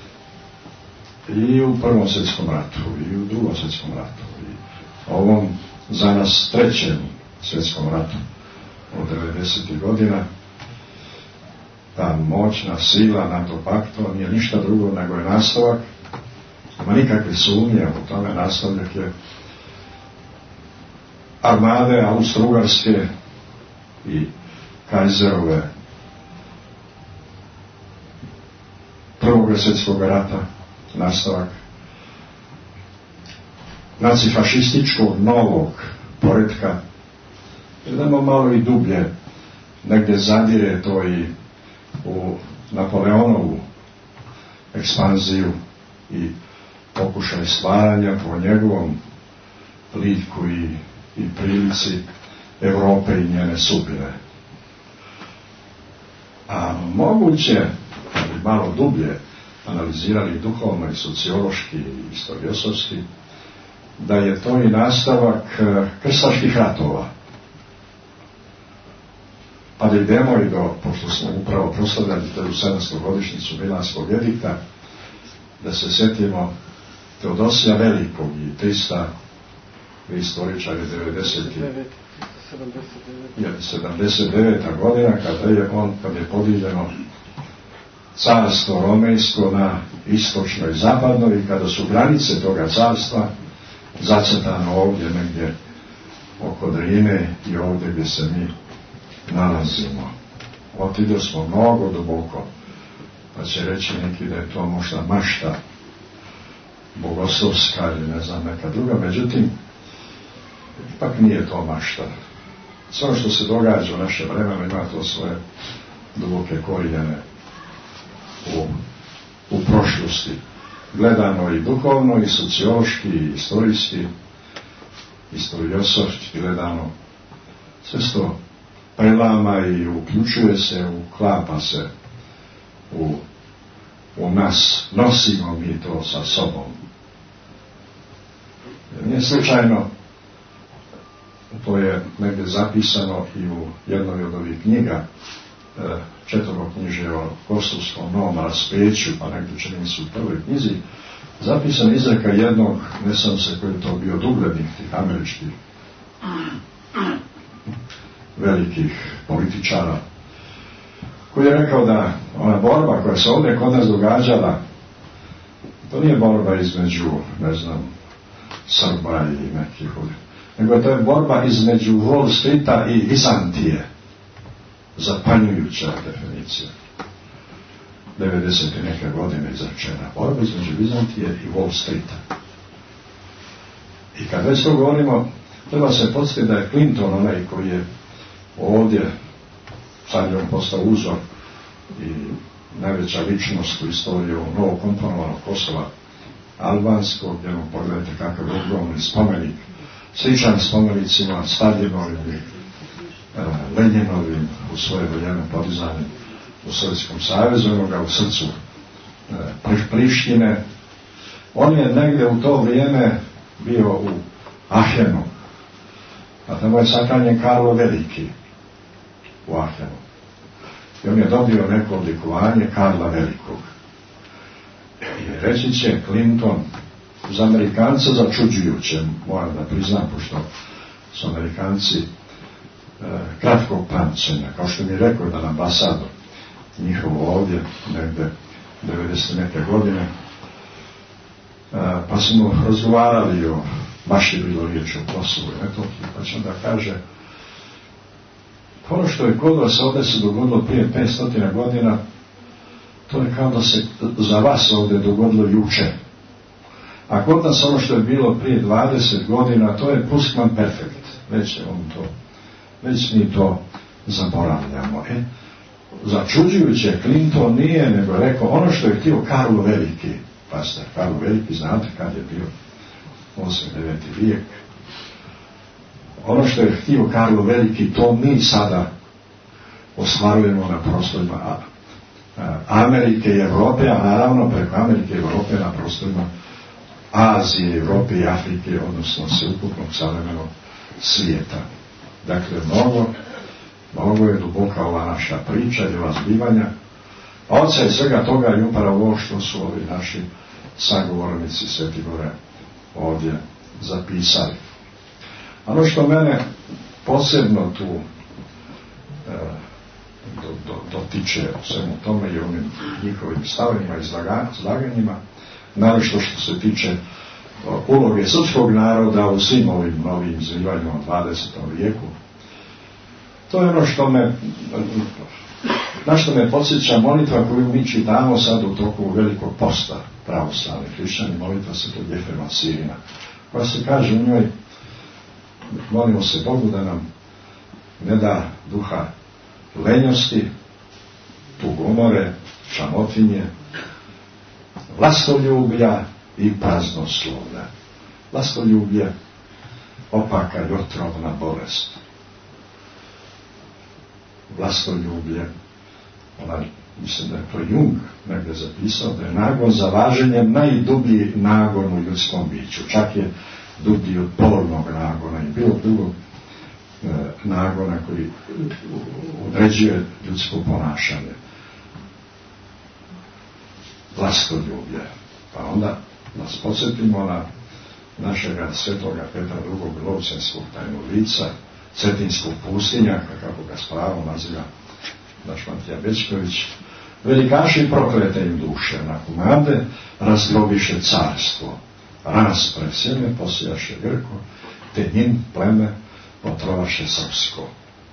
i u Prvom svjetskom ratu i u Drugom svjetskom ratu i ovom za nas trećem svjetskom ratu od devedesetih godina, ta moćna sila NATO pakta nije ništa drugo nego je nastavak, nema nikakve sumnje u tome, nastavljak je armade Austro-Ugarske i Kajzerove Prvog svjetskog rata, nastavak nacifašističkog novog poretka. Idemo malo i dublje, negdje zadire to i u Napoleonovu ekspanziju i pokušaj stvaranja po njegovom liku i, i prilici Europe i njene sudbine. A moguće malo dublje analizirali duhovno i sociološki i historiosovski, da je to i nastavak krstaških ratova. Pa da idemo i do, pošto smo upravo proslavljali tu sedamstu godišnjicu Milanskog edikta, da se sjetimo Teodosija Velikog i trista istoričari sedamdeset deveta godina, kada je on, kada je podijeljeno carstvo romejsko na istočno i zapadno, i kada su granice toga carstva zacrtano ovdje negdje oko Drine i ovdje gdje se mi nalazimo. Otidio smo mnogo duboko, pa će reći neki da je to možda mašta bogoslovska ili ne znam neka druga, međutim ipak nije to mašta. Sve što se događa u naše vremena ima to svoje duboke korijene u, u prošlosti, gledano i duhovno i sociološki i historijski, historiosovski gledano, sve to prelama i uključuje se, uklapa se u, u nas, nosimo mi to sa sobom. Jer nije slučajno, to je negdje zapisano i u jednoj od ovih knjiga, četvroknjižje o kostovskom novom raspeću, pa negdje čini mi se u prvoj knjizi, zapisan izreka jednog, ne sam se koji je to bio od uglednih tih američkih velikih političara, koji je rekao da ona borba koja se ovdje kod nas događala, to nije borba između, ne znam, Srba i nekih ovdje, nego to je borba između Wall Streeta i Vizantije. Zapanjujuća definicija. devedesete neke godine izrečena. Borba između Vizantije i Wall Streeta. I kad već to govorimo, treba se podsjetiti da je Clinton onaj koji je ovdje, sad je on postao uzor i najveća ličnost u istoriji novo komponovanog Kosova albanskog, gdje mu pogledajte kakav je ogromni spomenik, sličan spomenicima Staljinovim i Lenjinovim u svoje vrijeme podizanjem u Sovjetskom savezu, onoga u srcu Prištine. On je negdje u to vrijeme bio u Ahenu, a tamo je sahranjen Karlo Veliki u Ahenu. I on je dobio neko odlikovanje Karla Velikog. I reći će Clinton, za Amerikanca začuđujuće, moram da priznam, pošto su Amerikanci e, kratkog pamćenja, kao što mi je rekao da ambasador njihovo ovdje, negde devedesete neke godine, e, pa smo razgovarali o, baš je bilo riječ o Kosovu i Metohiji, pa će onda kaže, ono što je kod vas ovdje se dogodilo prije petsto godina, to je kao da se za vas ovdje dogodilo juče. A kod nas ono što je bilo prije dvadeset godina, to je pluskman perfekt. Već on to, već mi to zaboravljamo. E, začuđujuće, Clinton nije nego rekao ono što je htio Karlo Veliki. Pa ste, Karlo Veliki, znate kad je bio osmi deveti vijek. Ono što je htio Karlo Veliki, to mi sada ostvarujemo na prostorima Amerike i Evrope, a naravno preko Amerike i Evrope na prostorima Azije, Evrope i Afrike, odnosno sveukupnog savremenog svijeta. Dakle, mnogo, mnogo je duboka ova naša priča i ova zbivanja. A od svega toga je upravo ovo što su ovi naši sagovornici Sveti Gore ovdje zapisali. Ono što mene posebno tu e, do, do, dotiče svemu tome i onim njihovim stavovima i izlaganjima, naročito što se tiče uloge srpskog naroda u svim ovim novim zbivanjima u dvadesetom vijeku. To je ono što me, na što me podsjeća molitva koju mi čitamo sad u toku velikog posta pravoslavnih hrišćani, molitva Svetog Jefrema Sirina, koja se kaže u njoj, molimo se Bogu da nam ne da duha lenjosti, tugomore, šamotinje, vlastoljublja i praznoslovlja. Vlastoljublje, opaka i otrovna bolest. Vlastoljublje, ona mislim da je to Jung negdje zapisao, da je nagon za važenje najdublji nagon u ljudskom biću. Čak je dublji od polnog nagona i bilo drugog e, nagona koji određuje ljudsko ponašanje. Vlastoljublje. Pa onda nas podsjetimo na našega svetoga Petra drugog Lovćenskog tajnog lica, cetinskog pustinjaka, kako ga s pravom naziva naš Matija Bečković. Velikaši proklete im duše, na komande razgrobiše carstvo, raspre sjeme posijaše Grko, te njim pleme potrovaše srpsko.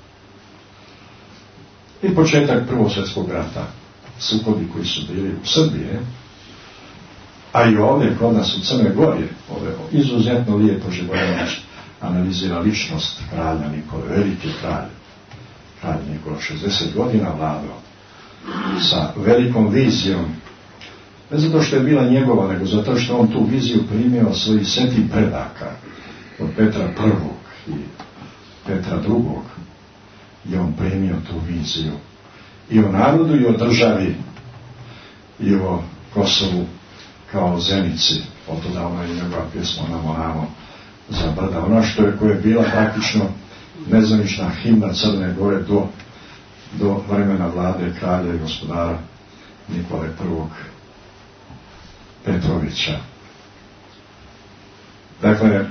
I početak Prvog svjetskog rata, sukobi koji su bili u Srbiji, a i ovdje kod nas u Crnoj Gori, ove izuzetno lijepo Živojinović analizira ličnost kralja Nikole, veliki kralj. Kralj Nikola šezdeset godina vladao sa velikom vizijom, ne zato što je bila njegova, nego zato što on tu viziju primio svojih svetih predaka od Petra prvog i Petra drugog, i on primio tu viziju i o narodu i o državi i o Kosovu kao Zenici. Otuda ona je njegova pjesma Namo Namo za brda, ona što je, koja je bila praktično nezvanična himna Crne Gore do, do vremena vlade kralja i gospodara Nikole prvog Petrovića. Dakle,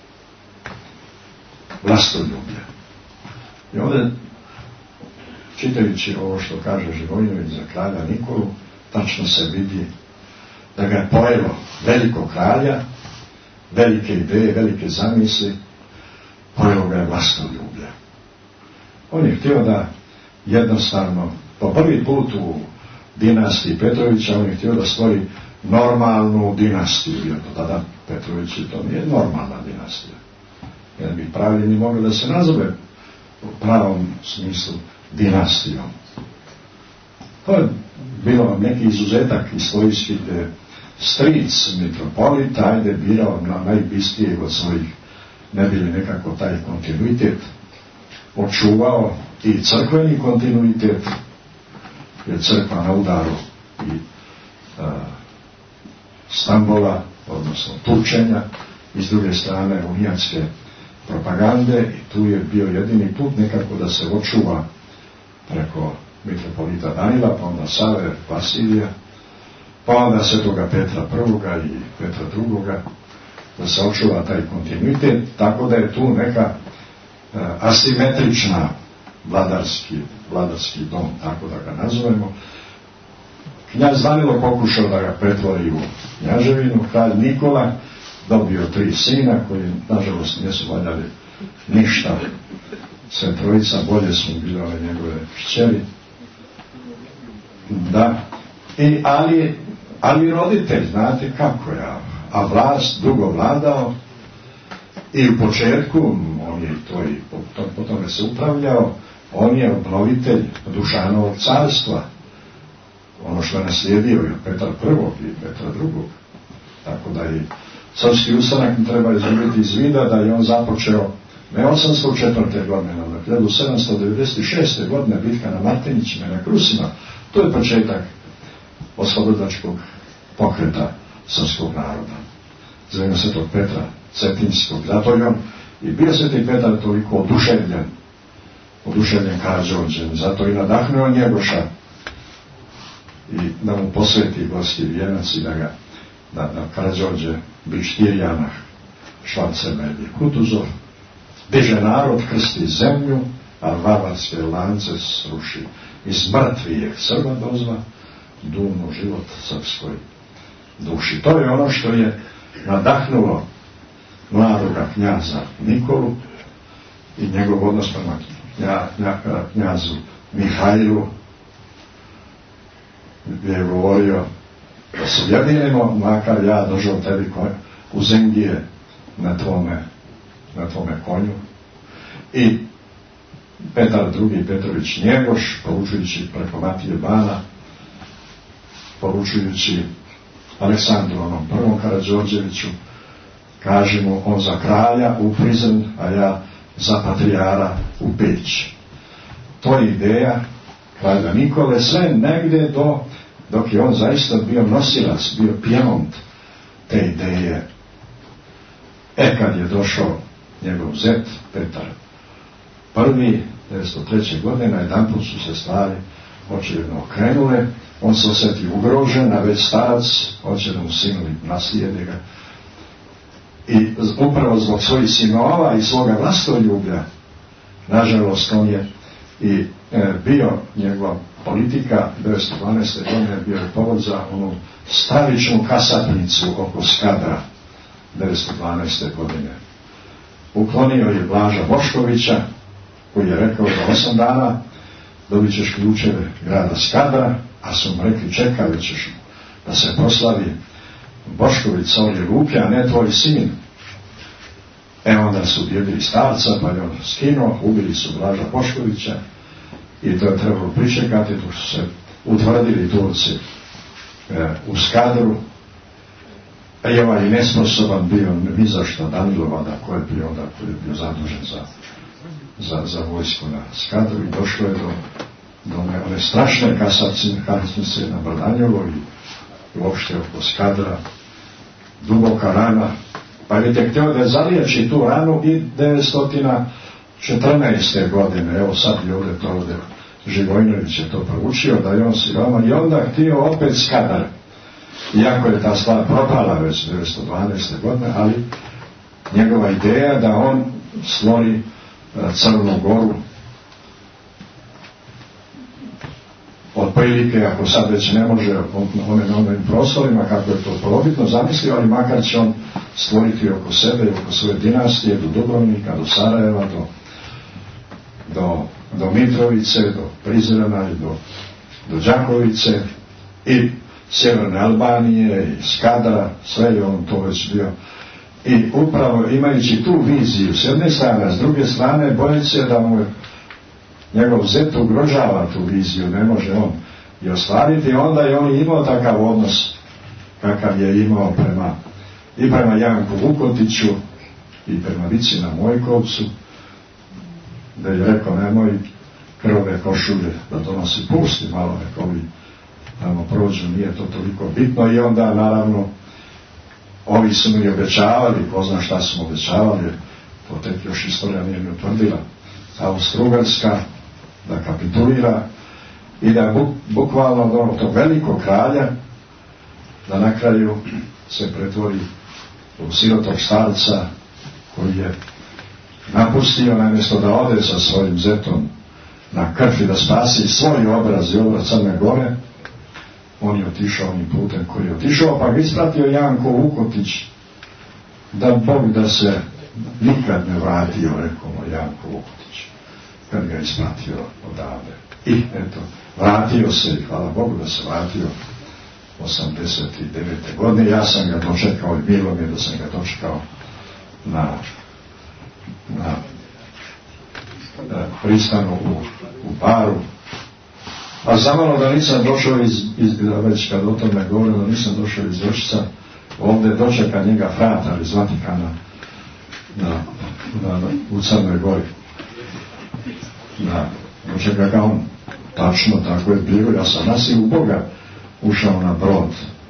vlastoljublje. I ovdje, čitajući ovo što kaže Živojinović za kralja Nikolu, tačno se vidi da ga je pojelo veliko kralja, velike ideje, velike zamisli, pojelo ga je vlastoljublje. On je htio da jednostavno, po prvi put u dinastiji Petrovića, on je htio da stvori normalnu dinastiju, jer tada Petrovići to nije normalna dinastija. Jer bi pravi ni mogli da se nazove u pravom smislu dinastijom. To je bilo neki izuzetak istorijski gdje stric mitropolita ajde birao na najbistijeg od svojih, ne bili nekako taj kontinuitet očuvao i crkveni kontinuitet, jer crkva na udaru i a, Stambola, odnosno tučenja, i s druge strane unijatske propagande, i tu je bio jedini put nekako da se očuva preko mitropolita Danila, pa onda Save Vasilija, pa onda svetoga Petra prvoga i Petra drugoga, da se očuva taj kontinuitet, tako da je tu neka uh, asimetrična vladarski, vladarski dom, tako da ga nazovemo. Knjaz Danilo pokušao da ga pretvori u knjaževinu, kralj Nikola dobio tri sina koji nažalost nisu valjali ništa, sve trojica, bolje su bile ove njegove kćeri. Da, I, ali, ali roditelj, znate kako je, a vlast dugo vladao i u početku, on je to i po, po tome se upravljao, on je obnovitelj Dušanovog carstva, ono što je naslijedio i Petra prvog i Petra drugog. Tako da i srpski ustanak treba izgubiti iz vida da je on započeo ne osamsto četvrte godine, nego hiljadu sedamsto devedeset šeste godine bitka na Martinićima i na Krusima. To je početak oslobodilačkog pokreta srpskog naroda. Zovemo se tog Petra Cetinskog. Zato je on i bio sveti Petar toliko oduševljen, oduševljen Karađorđem. Zato i nadahnuo Njegoša i da mu posveti gorski vijenac i da ga da, da Karađorđe Bištirjanah Švarceberg i Kutuzov diže narod, krsti zemlju, a varvarske lance sruši. Iz mrtvijeg Srba dozva duvno život srpskoj duši. To je ono što je nadahnulo mladoga knjaza Nikolu i njegov odnos prema knja, knja, knjazu Mihajlu, gdje je govorio da se ujedinimo, makar ja držao tebi u Zengije na tvome, na tvome konju. I Petar drugi Petrović Njegoš, poručujući preko Matije Bana, poručujući Aleksandru onom prvom Karađorđeviću, kaže mu on za kralja u Prizren, a ja za patrijara u Peć. To je ideja valjda Nikole, sve negde do, dok je on zaista bio nosilac, bio pijemont te ideje. E kad je došao njegov zet, Petar prvi, devetsto treće godine, na jedan put su se stvari očigledno okrenule, on se osjeti ugrožen, a već starac, hoće da mu sinovi naslijede ga. I upravo zbog svojih sinova i svoga vlastoljublja, nažalost, on je i e, bio, njegova politika devetsto dvanaeste godine bio je povod za onu stravičnu kasapnicu oko Skadra devetsto dvanaeste godine. Uklonio je Blaža Boškovića, koji je rekao da osam dana dobit ćeš ključeve grada Skadra, a su mu rekli čekaj ćeš da se proslavi Bošković sa ovdje ruke, a ne tvoj sin. E onda su bili starca, pa je on skinuo, ubili su Blaža Boškovića i to je trebalo pričekati dok su se utvrdili Turci e, u Skadru. A je ovaj nesposoban bio ni zašto Danilova, da ko je bio onda, koji je bio zadužen za, za, za vojsku na Skadru, i došlo je do, do one, one strašne kasapnice na Brdanjovo i uopšte oko Skadra, duboka rana, pa je htio da zaliječi tu ranu i devetsto četrnaeste godine, evo sad je ovdje to ovdje Živojnović je to proučio, da je on siroman, i onda htio opet Skadar, iako je ta stvar propala već devetsto dvanaeste godine, ali njegova ideja da on stvori Crnu Goru, otprilike, ako sad već ne može one na ovim prostorima, kako je to probitno zamislio, ali makar će on stvoriti oko sebe i oko svoje dinastije, do Dubrovnika, do Sarajeva, do, do, do Mitrovice, do Prizrena i do, do Đakovice i sjeverne Albanije i Skadra, sve je on to već bio. I upravo imajući tu viziju s jedne strane, a s druge strane bojeći se da mu je njegov zet ugrožava tu viziju, ne može on i ostvariti, onda je on imao takav odnos kakav je imao prema i prema Janku Vukotiću i prema Vicina Mojkovcu, da je rekao nemoj krvove košulje da donosi, pusti malo neko vi tamo prođu, nije to toliko bitno. I onda naravno ovi su mi obećavali, ko zna šta su obećavali, to tek još istorija nije mi utvrdila, Austro-Ugarska da kapitulira i da buk, bukvalno od onog tog velikog kralja da na kraju se pretvori u sirotog starca koji je napustio, namjesto da ode sa svojim zetom na krv i da spasi svoj obraz i obraz Crne Gore, on je otišao onim putem koji je otišao, pa ga ispratio Janko Vukotić, da Bog da se nikad ne vratio, rekao mu Janko Vukotić, kad ga ispratio odavde. I eto, vratio se i hvala Bogu da se vratio osamdeset devete godine. Ja sam ga dočekao i bilo mi da sam ga dočekao na, na, na pristanu u, u Baru. A zamalo da nisam došao iz, iz već kad o tome govorim, da nisam došao iz Vršca, ovdje dočeka njega fratar iz Vatikana na, na, na, u Crnoj Gori. Na, dočeka ga on. Tačno tako je bilo. Ja sam nasi u Boga ušao na brod.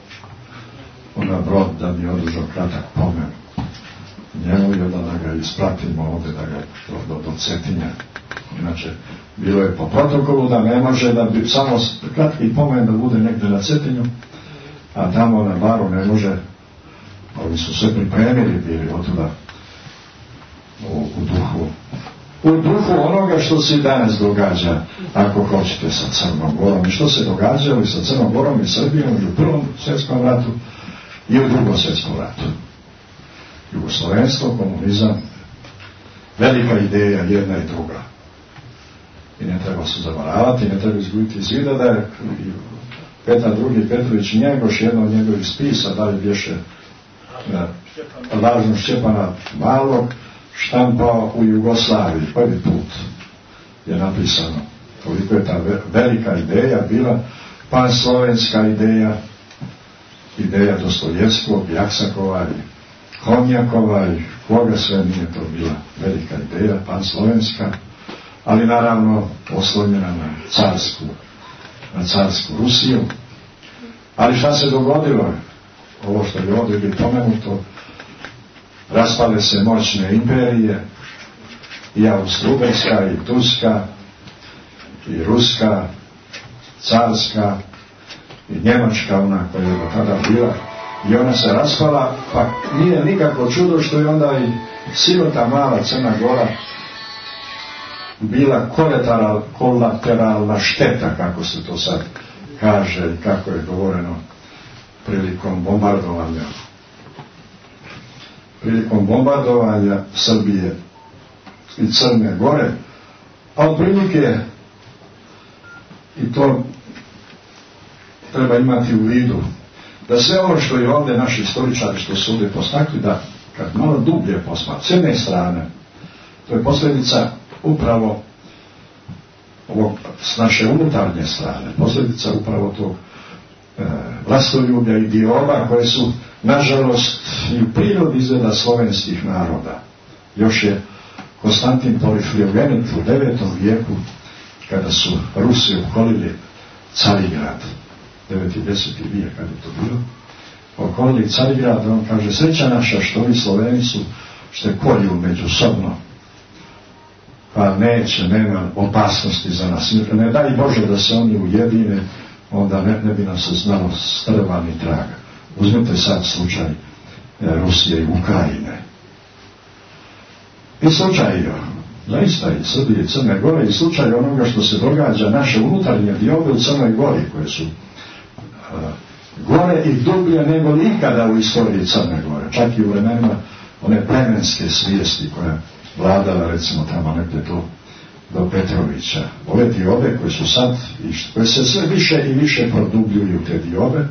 Na brod da mi održao kratak pomen. Njemu je da ga ispratimo ovdje, da ga do, do, do Cetinja. Inače, bilo je po protokolu da ne može da bi samo kratki pomen da bude negdje na Cetinju, a tamo na Baru ne može. Ovi su se pripremili bili otuda u, u duhu u duhu onoga što se danas događa, ako hoćete, sa Crnom Gorom, i što se događalo i sa Crnom Gorom i Srbijom i u Prvom svjetskom ratu i u Drugom svjetskom ratu. Jugoslovenstvo, komunizam, velika ideja jedna i druga. I ne treba se zavaravati, ne treba izgubiti iz vida da je Petar drugi Petrović Njegoš, jedno od njegovih spisa, da li bješe lažno Šćepana Malog, štampao u Jugoslaviji, prvi put je napisano. Koliko je ta velika ideja bila, panslovenska ideja, ideja Dostojevskog, Jaksakova i Honjakova i koga sve nije to bila velika ideja, panslovenska, ali naravno oslonjena na carsku, na carsku Rusiju. Ali šta se dogodilo? Ovo što je ovdje bilo pomenuto, raspale se moćne imperije, i Austro-Ugarska, i Turska, i Ruska, carska, i Njemačka, ona koja je do tada bila, i ona se raspala, pa nije nikako čudo što je onda i sirota mala Crna Gora bila kolateral, kolateralna šteta, kako se to sad kaže i kako je govoreno prilikom bombardovanja prilikom bombardovanja Srbije i Crne Gore, a otprilike, i to treba imati u vidu, da sve ono što je ovdje naši istoričari što su ovdje postakli, da kad malo dublje posmatra, s jedne strane, to je posljedica upravo ovog, s naše unutarnje strane, posljedica upravo tog e, vlastoljublja i dioba koje su, nažalost, i u prirodi izgleda slovenskih naroda. Još je Konstantin Porfiriogenet u devetom vijeku, kada su Rusi ukolili Carigrad, deveti i deseti vijek, kada je to bilo, okolili Carigrad, on kaže, sreća naša što vi Sloveni su, što je kolju međusobno, pa neće, nema opasnosti za nas. Ne daj Bože da se oni ujedine, onda ne, ne bi nam se znalo strva ni traga. Uzmite sad slučaj e, Rusije i Ukrajine. I slučaj, zaista i Srbije i Crne Gore, i slučaj onoga što se događa naše unutarnje diobe u Crnoj Gori, koje su uh, gore i dublje nego li ikada u istoriji Crne Gore, čak i u vremenima one plemenske svijesti koja vladala, recimo tamo negdje do, do Petrovića. Ove diobe koje su sad, koje se sve više i više produbljuju, te diobe,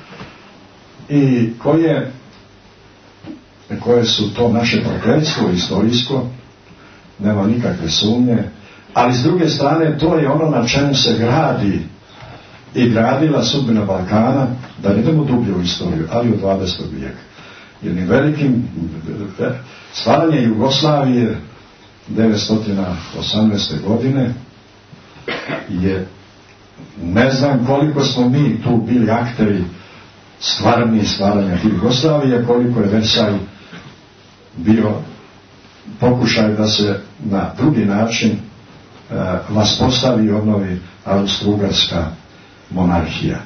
i koje koje su to naše prokletstvo istorijsko, nema nikakve sumnje, ali s druge strane to je ono na čemu se gradi i gradila sudbina Balkana, da ne idemo dublje u istoriju, ali u dvadesetom vijeku. Jednim velikim stvaranje Jugoslavije devetsto osamnaeste. godine je, ne znam koliko smo mi tu bili akteri stvarni stvaranja Jugoslavije, koliko je Versaj bio pokušaj da se na drugi način e, vas postavi i obnovi Austro-Ugarska monarhija.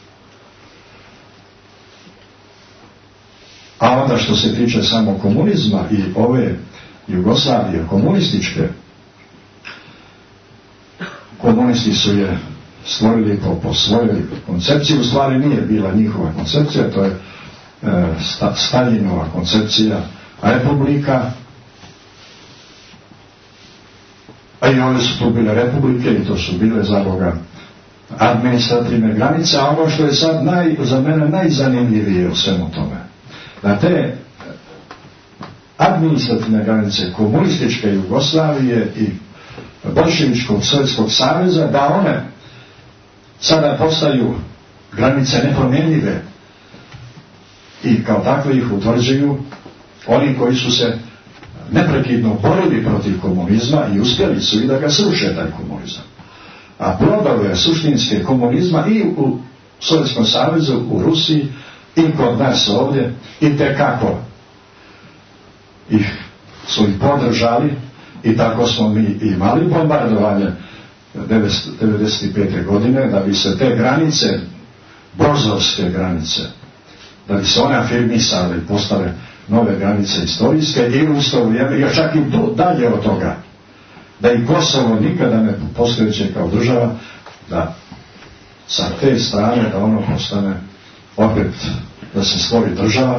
A onda što se tiče samo komunizma i ove Jugoslavije komunističke, komunisti su je stvorili po, po svojoj koncepciji, u stvari nije bila njihova koncepcija, to je e, sta, Staljinova koncepcija republika, a i ove su tu bile republike i to su bile za Boga administrativne granice, a ono što je sad naj, za mene najzanimljivije u svemu tome, da te administrativne granice komunističke Jugoslavije i Boljševičkog Sovjetskog saveza, da one sada postaju granice nepromjenjive i kao takve ih utvrđuju oni koji su se neprekidno borili protiv komunizma i uspjeli su i da ga sruše taj komunizam. A probave suštinske komunizma i u Sovjetskom savezu, u Rusiji i kod nas ovdje i tekako ih su ih podržali i tako smo mi imali bombardovanje devedeset pete. godine da bi se te granice, bozovske granice, da bi se one afirmisale i postale nove granice istorijske i ustovu, još čak i dalje od toga, da i Kosovo nikada ne postojeće kao država, da sa te strane da ono postane opet, da se stvori država.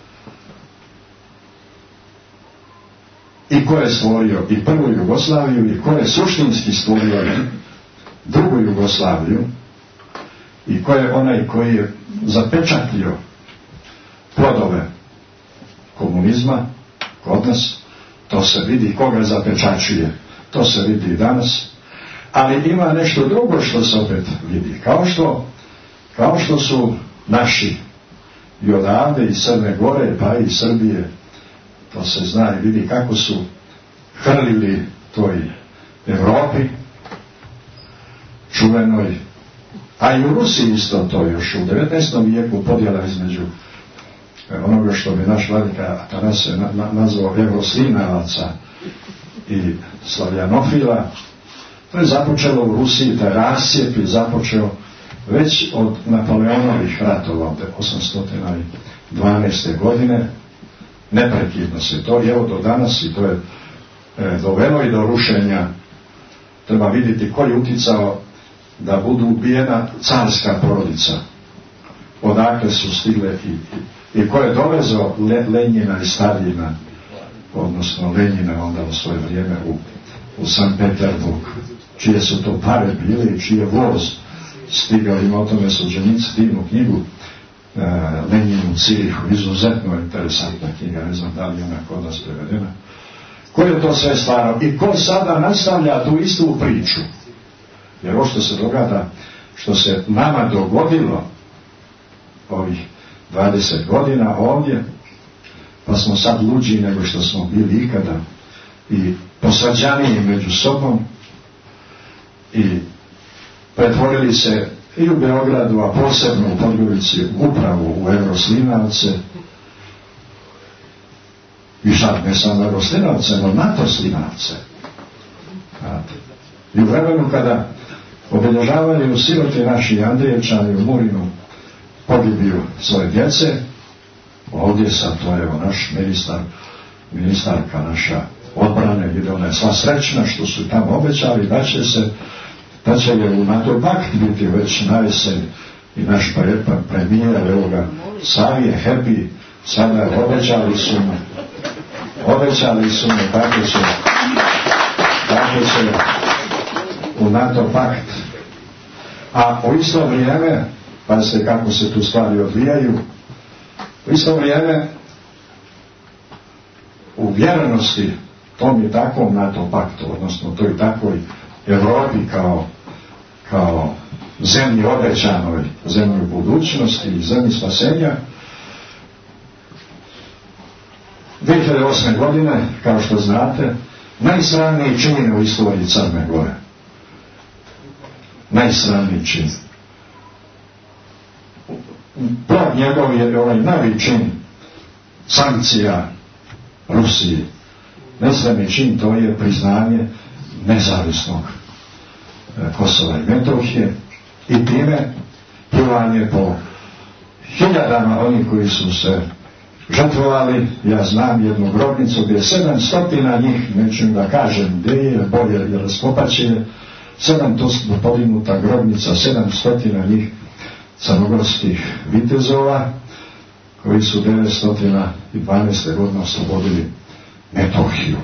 I ko je stvorio i prvu Jugoslaviju i ko je suštinski stvorio drugu Jugoslaviju i ko je onaj koji je zapečatio plodove komunizma kod nas, to se vidi, koga zapečačuje, to se vidi i danas, ali ima nešto drugo što se opet vidi, kao što, kao što su naši i odavde iz Crne Gore pa i Srbije, to se zna i vidi kako su hrlili toj Evropi, čuvenoj, a i u Rusiji isto to još u devetnaestom vijeku podjela između onoga što bi naš vladika Atanasije na, na, nazvao evroslinavaca i slavjanofila. To je započelo u Rusiji, taj rascijep je započeo već od Napoleonovih ratova od osamsto dvanaeste. godine. Neprekidno se to, evo do danas, i to je e, dovelo i do rušenja. Treba vidjeti ko je uticao da budu ubijena carska porodica, odakle su stigle i, i, i ko je dovezao Le, Lenjina i Staljina, odnosno Lenjina onda u svoje vrijeme u, u Sankt Peterburg, čije su to pare bile i čije voz stigao. Ima o tome suđenici divnu knjigu uh, Lenjin u Cirihu, izuzetno interesantna knjiga, ne znam da li je ona kod nas prevedena. Ko je to sve stvarao i ko sada nastavlja tu istu priču? Jer ovo što se događa, što se nama dogodilo ovih dvadeset godina ovdje, pa smo sad luđi nego što smo bili ikada i posvađaniji među sobom i pretvorili se i u Beogradu, a posebno u Podgorici, upravo u Evroslinavce, i sad ne samo Evroslinavce, no NATO slinavce. I u vremenu kada obilježavaju siroti naši Andrijevčani u Murinu pogibiju svoje djece, ovdje sad to je naš ministar, ministarka naša odbrane, jer ona je sva srećna što su tamo obećali da će se, da će je u NATO pakt biti već na jesen i naš premijer, evo ga, sav je happy, sada obećali su mu, obećali su mu kako će, kako će u NATO pakt. A u isto vrijeme, pazite kako se tu stvari odvijaju, u isto vrijeme u vjerenosti tom i takvom NATO paktu, odnosno toj takvoj Evropi kao, kao zemlji obećanoj, zemlji budućnosti i zemlji spasenja, dvije hiljade osme. godine, kao što znate, najsramniji čin u istoriji Crne Gore. Najsramniji čin. Plod njegov je ovaj novi čin sankcija Rusiji. Najsramniji čin, to je priznanje nezavisnog Kosova i Metohije i time pljuvanje po hiljadama onih koji su se žrtvovali. Ja znam jednu grobnicu gdje je sedam stotina njih, nećem da kažem gdje je, bolje je raskopaće je, sedam to podignuta grobnica, sedam stotina njih crnogorskih vitezova koji su devetsto dvanaeste. godine oslobodili Metohiju.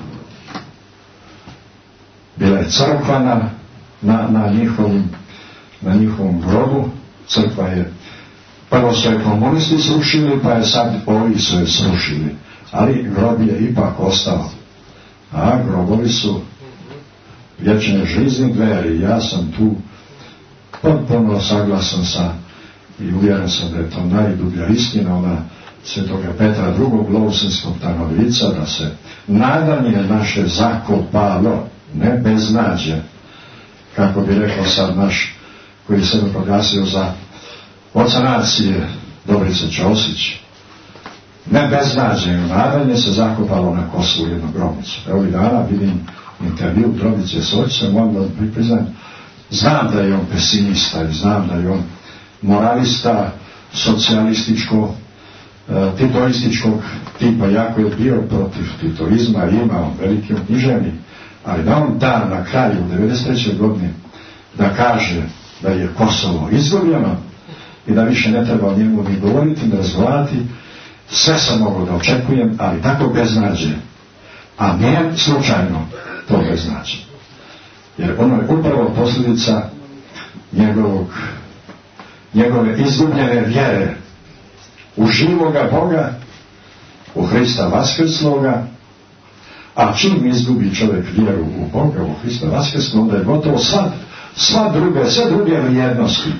Bila je crkva na, na, na, njihovom, na njihovom grobu. Crkva je, prvo su je komunisti srušili, pa je sad ovi su je srušili. Ali grob je ipak ostao. A grobovi su vječne žizni dveri. Ja sam tu potpuno saglasan sa i uvjeren sam da je to najdublja istina, ona svetoga Petra drugog Lovsinskog Tarnovica, da se nadanje naše zakopalo, ne beznađe, kako bi rekao sad naš koji se proglasio za oca nacije Dobrice Ćosić, ne beznađe, nadanje se zakopalo na Kosovu jednu grobnicu. Evo i dana vidim intervju Dobrice s očicom, onda priznam, znam da je on pesimista i znam da je on moralista, socijalističko, e, titoističkog tipa, jako je bio protiv titoizma, imao veliki književnik, ali da on da na kraju devedeset treće. godine da kaže da je Kosovo izgubljeno i da više ne treba o njemu ni govoriti, ni razgovarati, sve sam mogao da očekujem, ali tako beznađe, a ne slučajno to beznađe. Jer ono je upravo posljedica njegovog njegove izgubljene vjere u živoga Boga, u Hrista Vaskrsloga, a čim izgubi čovjek vjeru u Boga, u Hrista Vaskrsloga, onda je gotovo sva, sva druge, sve druge vrijednosti,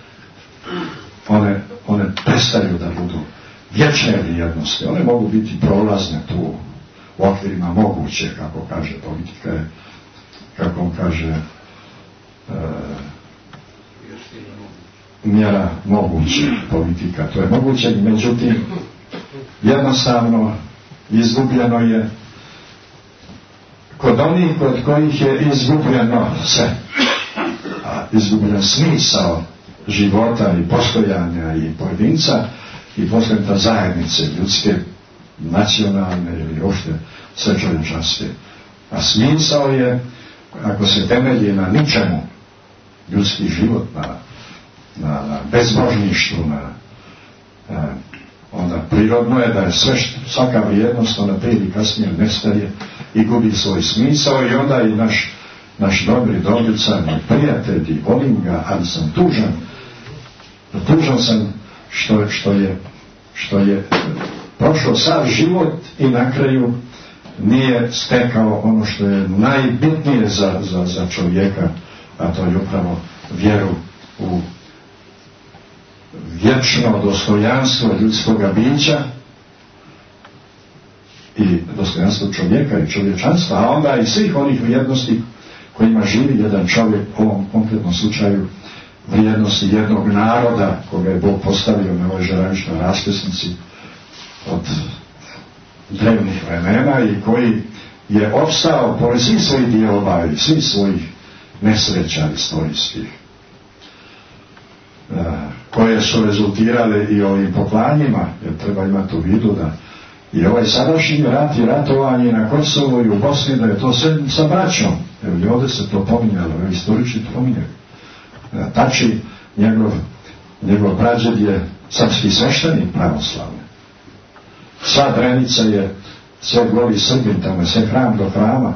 one, one prestaju da budu vječne vrijednosti. One mogu biti prolazne tu u okvirima moguće, kako kaže politika je kako on kaže, e, mjera moguće politika. To je moguće, međutim, jednostavno izgubljeno je kod onih kod kojih je izgubljeno sve. A izgubljen smisao života i postojanja i pojedinca i postojanja zajednice ljudske, nacionalne ili uopšte sve čovječanske. A smisao je, ako se temelji na ničemu, ljudski život, na, na, na bezbožništvu, na, na, onda prirodno je da je sve što, svaka vrijednost ona prije ili kasnije nestaje i gubi svoj smisao i onda i naš, naš dobri dobrica, moj prijatelj i volim ga, ali sam tužan. Tužan sam što, što je što je prošao sav život i na kraju nije stekao ono što je najbitnije za, za, za čovjeka, a to je upravo vjeru u vječno dostojanstvo ljudskoga bića i dostojanstvo čovjeka i čovječanstva, a onda i svih onih vrijednosti kojima živi jedan čovjek, u ovom konkretnom slučaju vrijednosti jednog naroda koga je Bog postavio na ovoj žaravičnoj raskrsnici od drevnih vremena i koji je opstao pored svih svojih dijelova i svih svojih nesreća istorijskih, koje su rezultirale i ovim poklanjima, jer treba imati u vidu da i ovaj sadašnji rat i ratovanje na Kosovu i u Bosni, da je to sve sa braćom. Evo i ovdje se to pominjalo, evo istorični pominjali. Tači, njegov, njegov prađed je srpski sveštenik pravoslavni. Sva Drenica je sve goli Srbin, tamo je sve hram do hrama.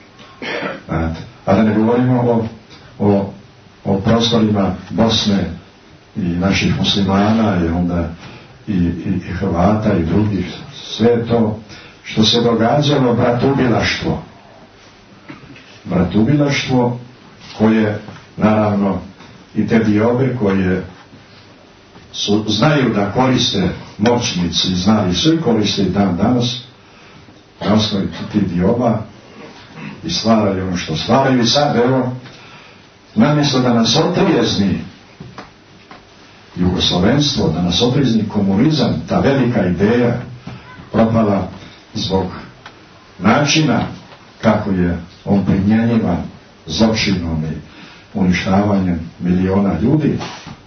A da ne govorimo o, o, o prostorima Bosne i naših muslimana i onda i, i, i Hrvata i drugih. Sve to što se događalo, bratubilaštvo. Bratubilaštvo koje, naravno, i te diobe koje su, znaju da koriste moćnici, znali svi koriste i dan danas na osnovi tih dioba i stvaraju ono što stvaraju. I sad, evo, namjesto da nas otrijezni jugoslovenstvo, da nas otrijezni komunizam, ta velika ideja propala zbog načina kako je on primjenjivan zločinom i uništavanjem miliona ljudi.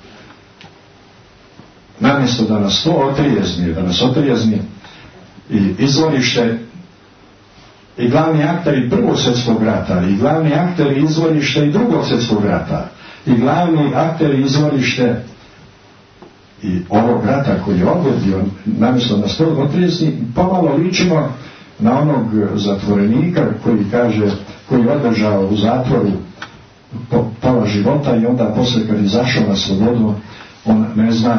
Namjesto da nas to otrijezni, da nas otrijezni i izvorište i glavni akteri Prvog svjetskog rata i glavni akteri izvorište i Drugog svjetskog rata i glavni akteri izvorište i ovog rata koji je odvodio, namjesto da nas to otrijezni, pomalo ličimo na onog zatvorenika koji kaže, koji je održao u zatvoru po, pola života i onda posle kad izašao na slobodu on ne zna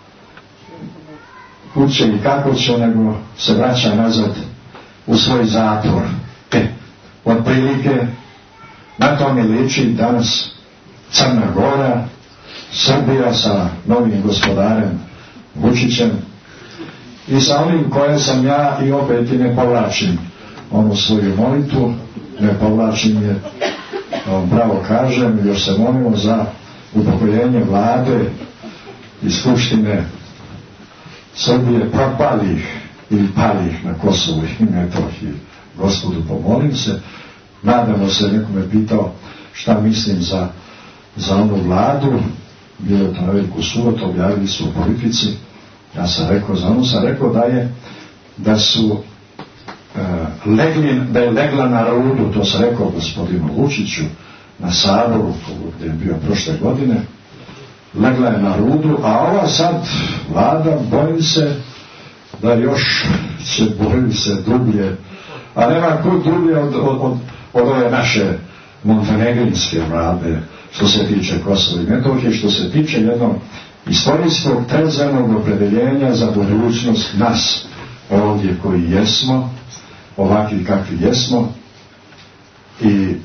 kud će i kako će, nego se vraća nazad u svoj zatvor. E, otprilike na to mi liči danas Crna Gora, Srbija sa novim gospodarem Vučićem i sa onim koje sam ja i opet i ne povlačim onu svoju molitvu, ne povlačim je, bravo kažem, još se molimo za upokojenje vlade i skupštine Srbije propalih ili palih na Kosovu i Metohiji. Gospodu, pomolim se. Nadamo se, neko me pitao šta mislim za, za onu vladu, bilo je to na veliku subotu, objavili su u Politici. Ja sam rekao, za onu sam rekao da je da su uh, legli, da je legla na rudu, to sam rekao gospodinu Vučiću na Saboru gdje je bio prošle godine, legla je na rudu, a ova sad vlada bojim se da još će bojim se dublje, a nema kod dublje od, od, od, od ove naše montenegrinske vlade što se tiče Kosova i Metohije, što se tiče jednog istorijskog trezvenog opredeljenja za budućnost nas ovdje koji jesmo, ovakvi kakvi jesmo i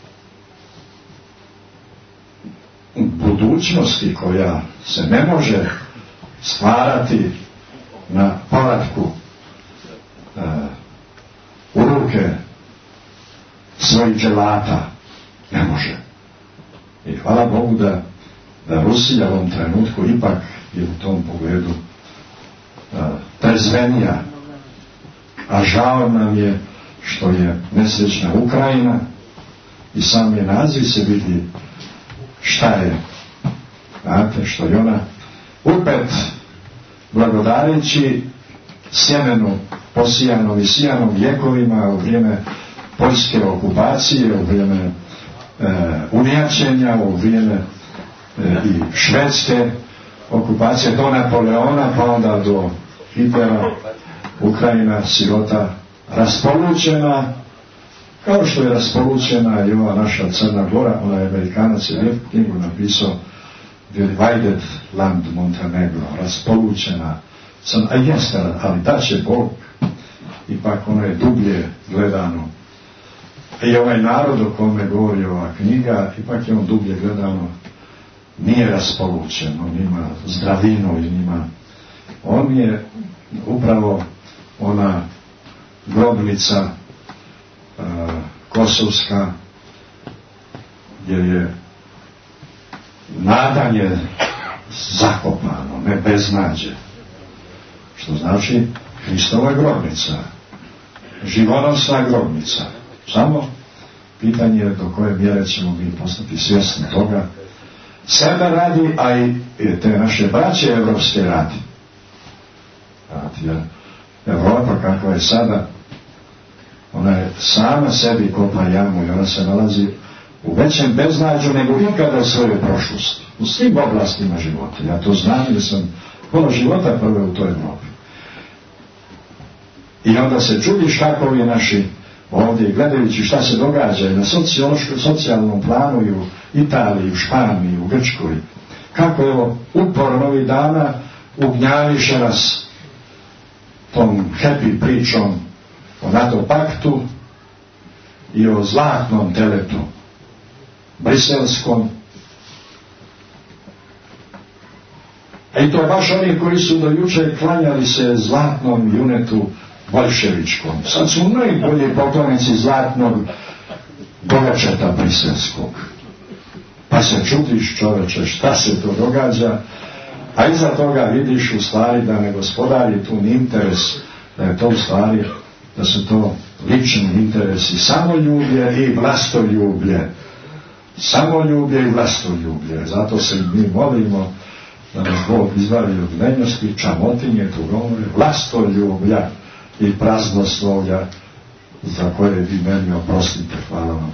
budućnosti koja se ne može stvarati na povratku uh, u ruke svojih dželata Ne može. I hvala Bogu da, da Rusija u ovom trenutku ipak je u tom pogledu a, trezvenija. A žao nam je što je nesrećna Ukrajina i sam je naziv se vidi šta je. Znate, što je ona opet blagodareći sjemenu posijanom i sijanom vjekovima u vrijeme poljske okupacije, u vrijeme e, unijačenja, u vrijeme e, i švedske okupacije do Napoleona, pa onda do Hitlera, Ukrajina sirota raspolučena, kao što je raspolučena i ova naša Crna Gora. Ona je Amerikanac je lijepu knjigu napisao Divided Land Montenegro, raspolučena Crna, a jeste, ali da će Bog, ipak ono je dublje gledano. I ovaj narod o kome govori ova knjiga, ipak je on dublje gledano, nije raspolučen, on ima zdravinu i ima, on je upravo ona grobnica uh, kosovska, gdje je nadanje zakopano, ne beznađe, što znači Hristova grobnica, živonosna grobnica. Samo pitanje je do koje mjere ćemo mi postati svjesni toga, sebe radi, a i te naše braće evropske radi. Jer Evropa kakva je sada, ona je sama sebi kopa jamu i ona se nalazi u većem beznađu nego ikada u svojoj prošlosti, u svim oblastima života. Ja to znam jer sam pola života prve u toj Evropi. I onda se čudiš kako ovi naši ovdje, gledajući šta se događa i na socijalnom planu i u Italiji, u Španiji, u Grčkoj, kako evo uporno ovih dana ugnjaviše nas tom happy pričom o NATO paktu i o zlatnom teletu briselskom. A i to baš oni koji su do jučer klanjali se zlatnom junetu boljševičkom. Sad su najbolji poklonici zlatnog bogačeta briselskog. Pa se čudiš, čoveče, šta se to događa, a iza toga vidiš u stvari da ne gospodari tu ni interes, da je to u stvari, da su to lični interesi, samoljublje i vlastoljublje. Samoljublje i vlastoljublje. Zato se mi molimo da nas Bog izbavi od lenjosti, čamotinje, tugovore, vlastoljublja i praznoslovlja za koje vi meni oprostite. Hvala vam.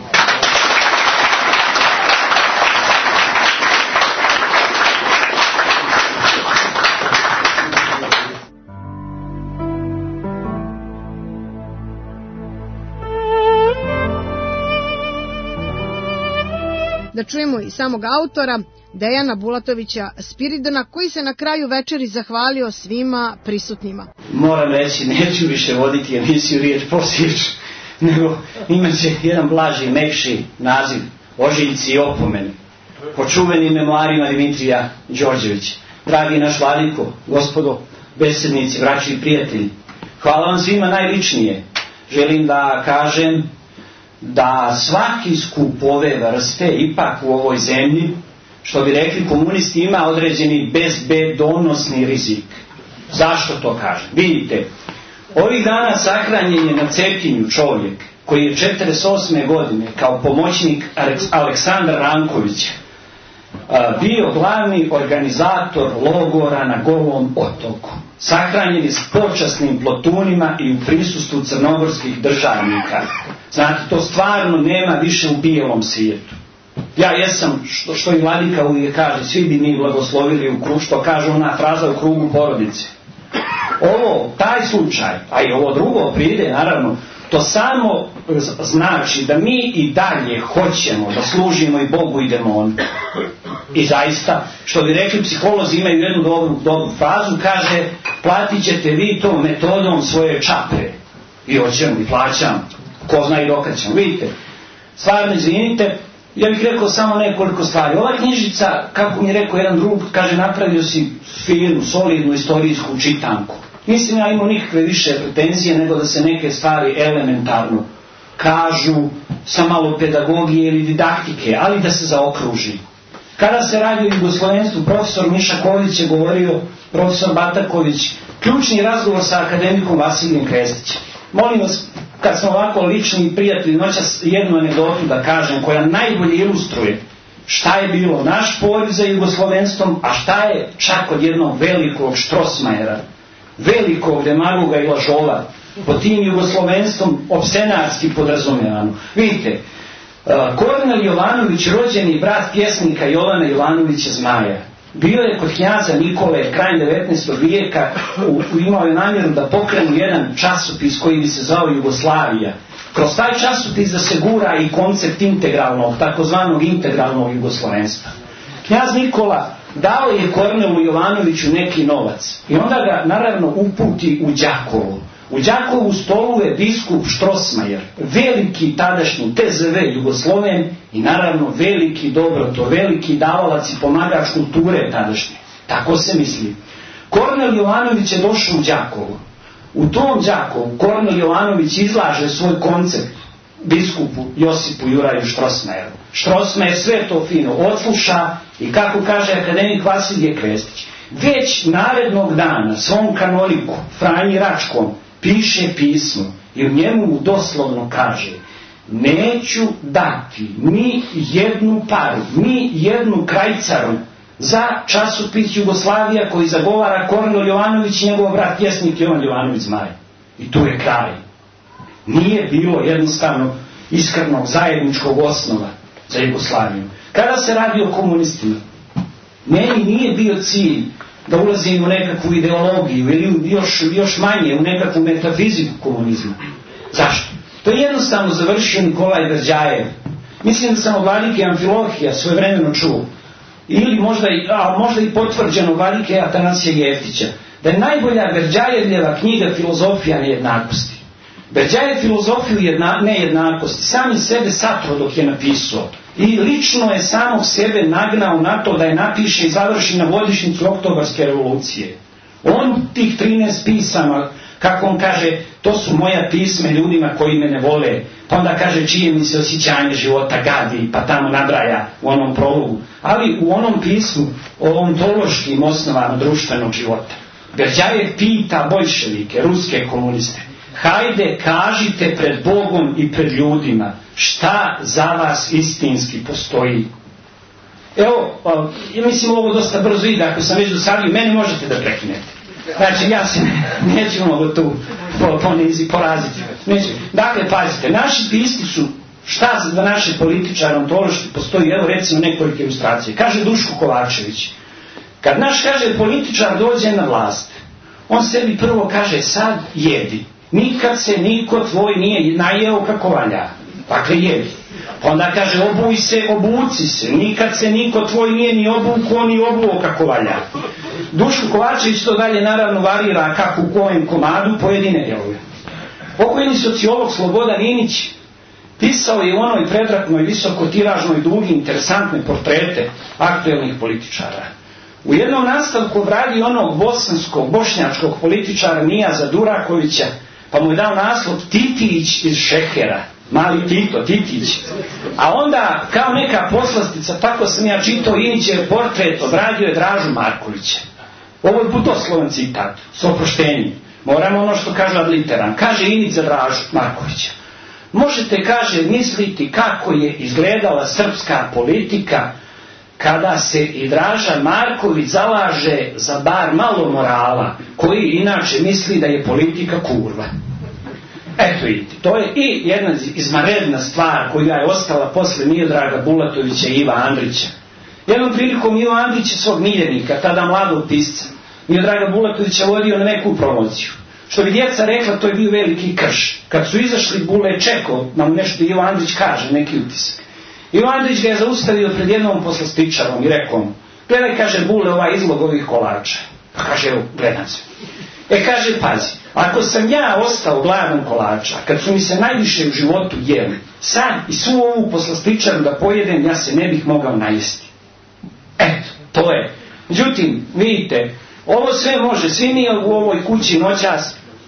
Da čujemo i samog autora, Dejana Bulatovića Spiridona, koji se na kraju večeri zahvalio svima prisutnima. Moram reći, neću više voditi emisiju Riječ posječ, nego imaće jedan blaži, mekši naziv, Ožiljci i opomene, po čuvenim memoarima Dimitrija Đorđevića. Dragi naš vladiko, gospodo, besednici, braći i prijatelji, hvala vam svima najličnije. Želim da kažem da svaki skup ove vrste ipak u ovoj zemlji, što bi rekli komunisti, ima određeni bezbedonosni rizik. Zašto to kažem? Vidite, ovih dana sahranjen je na Cetinju čovjek koji je četrdeset osme godine kao pomoćnik Aleksandra Rankovića bio glavni organizator logora na Golom otoku. Sahranjen je s počasnim plotunima i u prisustvu crnogorskih državnika. Znate, to stvarno nema više u bijelom svijetu. Ja jesam, što, što i vladika uvijek kaže, svi bi mi blagoslovili u krug, što kaže ona fraza u krugu porodice. Ovo, taj slučaj, a i ovo drugo pride, naravno, to samo znači da mi i dalje hoćemo da služimo i Bogu i demonu. I zaista, što bi rekli psiholozi, imaju jednu dobru, dobru frazu, kaže, platit ćete vi to metodom svoje čape. I hoćemo i plaćamo. Ko zna i dokad ćemo. Vidite, stvarno izvinite, ja bih rekao samo nekoliko stvari. Ova knjižica, kako mi je rekao jedan drug, kaže, napravio si finu, solidnu istorijsku čitanku. Mislim, ja imam nikakve više pretenzije nego da se neke stvari elementarno kažu sa malo pedagogije ili didaktike, ali da se zaokruži. Kada se radi o jugoslovenstvu, profesor Mišaković je govorio, profesor Bataković, ključni razgovor sa akademikom Vasilijem Krestićem. Molim vas, kad smo ovako lični i prijatelji, noćas jednu anegdotu da kažem, koja najbolje ilustruje šta je bilo naš poriv za jugoslovenstvom, a šta je čak od jednog velikog Štrosmajera, velikog demagoga i lažova, pod tim jugoslovenstvom opsenarski podrazumijevano. Vidite, Kornel Jovanović, rođeni brat pjesnika Jovana Jovanovića Zmaja, bio je kod knjaza Nikole krajem devetnaestog vijeka, imao je namjeru da pokrenu jedan časopis koji bi se zvao Jugoslavija. Kroz taj časopis da se gura i koncept integralnog, takozvanog integralnog jugoslovenstva. Knjaz Nikola dao je Kornelu Jovanoviću neki novac i onda ga naravno uputi u Đakovo. U Đakovu stolu je biskup Štrosmajer, veliki tadašnji T Z V Jugosloven i naravno veliki dobroto, veliki davalac i pomagač kulture tadašnje. Tako se misli. Kornel Jovanović je došao u Đakovo. U tom Đakovu Kornel Jovanović izlaže svoj koncept biskupu Josipu Juraju Štrosmajeru. Štrosmajer sve to fino odsluša i, kako kaže akademik Vasilije Krestić, već narednog dana svom kanoniku Franji Račkom piše pismo i u njemu doslovno kaže: neću dati ni jednu paru, ni jednu krajcaru za časopis Jugoslavija koji zagovara Kornel Jovanović i njegov brat pjesnik Jovan Jovanović Zmaj. I tu je kraj. Nije bilo jednostavno iskrenog zajedničkog osnova za Jugoslaviju. Kada se radi o komunistima, meni nije bio cilj da ulazim u nekakvu ideologiju ili još, još manje u nekakvu metafiziku komunizma. Zašto? To je jednostavno završio Nikolaj Grđajev. Mislim da sam od vladike Amfilohija svojevremeno čuo, ili možda i, a, možda i potvrđeno vladike Atanasija Jeftića, da je najbolja Grđajevljeva knjiga Filozofija nejednakosti. Grđajev filozofiju jedna, nejednakosti sam iz sebe satro dok je napisao i lično je samog sebe nagnao na to da je napiše i završi na godišnjicu Oktobarske revolucije. On tih trinaest pisama, kako on kaže, to su moja pisme ljudima koji me ne vole, pa onda kaže čije mi se osjećanje života gadi, pa tamo nabraja u onom prologu, ali u onom pismu o ontološkim osnovama društvenog života. Grđajev pita boljševike, ruske komuniste: hajde, kažite pred Bogom i pred ljudima šta za vas istinski postoji. Evo, ja mislim ovo dosta brzo ide, ako sam već dosadio, meni možete da prekinete. Znači, ja se ne, neću mnogo tu ponizi, poraziti. Neću. Dakle, pazite, naši pisci su, šta za naše političare ontološki postoji, evo recimo nekoliko ilustracije. Kaže Duško Kovačević, kad naš, kaže, političar dođe na vlast, on sebi prvo kaže: sad jedi. Nikad se niko tvoj nije najeo kako valja. Dakle, jedi. Pa onda kaže: obuj se, obuci se. Nikad se niko tvoj nije ni obuko, ni obuo kako valja. Duško Kovačević to dalje naravno varira kako u kojem komadu pojedine delove. Pokojni sociolog Slobodan Inić pisao je u onoj predratnoj, visokotiražnoj, dugi, interesantne portrete aktuelnih političara. U jednom nastavku obradi onog bosanskog, bošnjačkog političara Nijaza Durakovića, pa mu je dao naslov Titić iz Šehera, mali Tito, Titić. A onda, kao neka poslastica, tako sam ja čitao Inićev portret, obradio je Dražu Markovića. Ovo je budoslovan citat, s oproštenjem. Moramo ono što kaže ad literam. Kaže Inić za Dražu Markovića: možete, kaže, misliti kako je izgledala srpska politika kada se i Draža Marković zalaže za bar malo morala, koji inače misli da je politika kurva. Eto vidite, to je i jedna izvanredna stvar koja je ostala posle Miodraga Bulatovića i Iva Andrića. Jednom prilikom Iva Andrić je svog miljenika, tada mladog pisca, Miodraga Bulatovića vodio na neku promociju. Što bi djeca rekla, to je bio veliki krš. Kad su izašli, Bule je čekao nam nešto Ivo Andrić kaže, neki utisak. Ivo Andrić ga je zaustavio pred jednom poslastičarom i rekao mu: gledaj, kaže, Bule, ovaj izlog ovih kolača. Pa kaže: evo, gledam se. E, kaže, pazi, ako sam ja ostao gladan kolača, kad su mi se najviše u životu jeli, sad i svu ovu poslastičaru da pojedem, ja se ne bih mogao najesti. Eto, to je. Međutim, vidite, ovo sve može, svi mi u ovoj kući noćas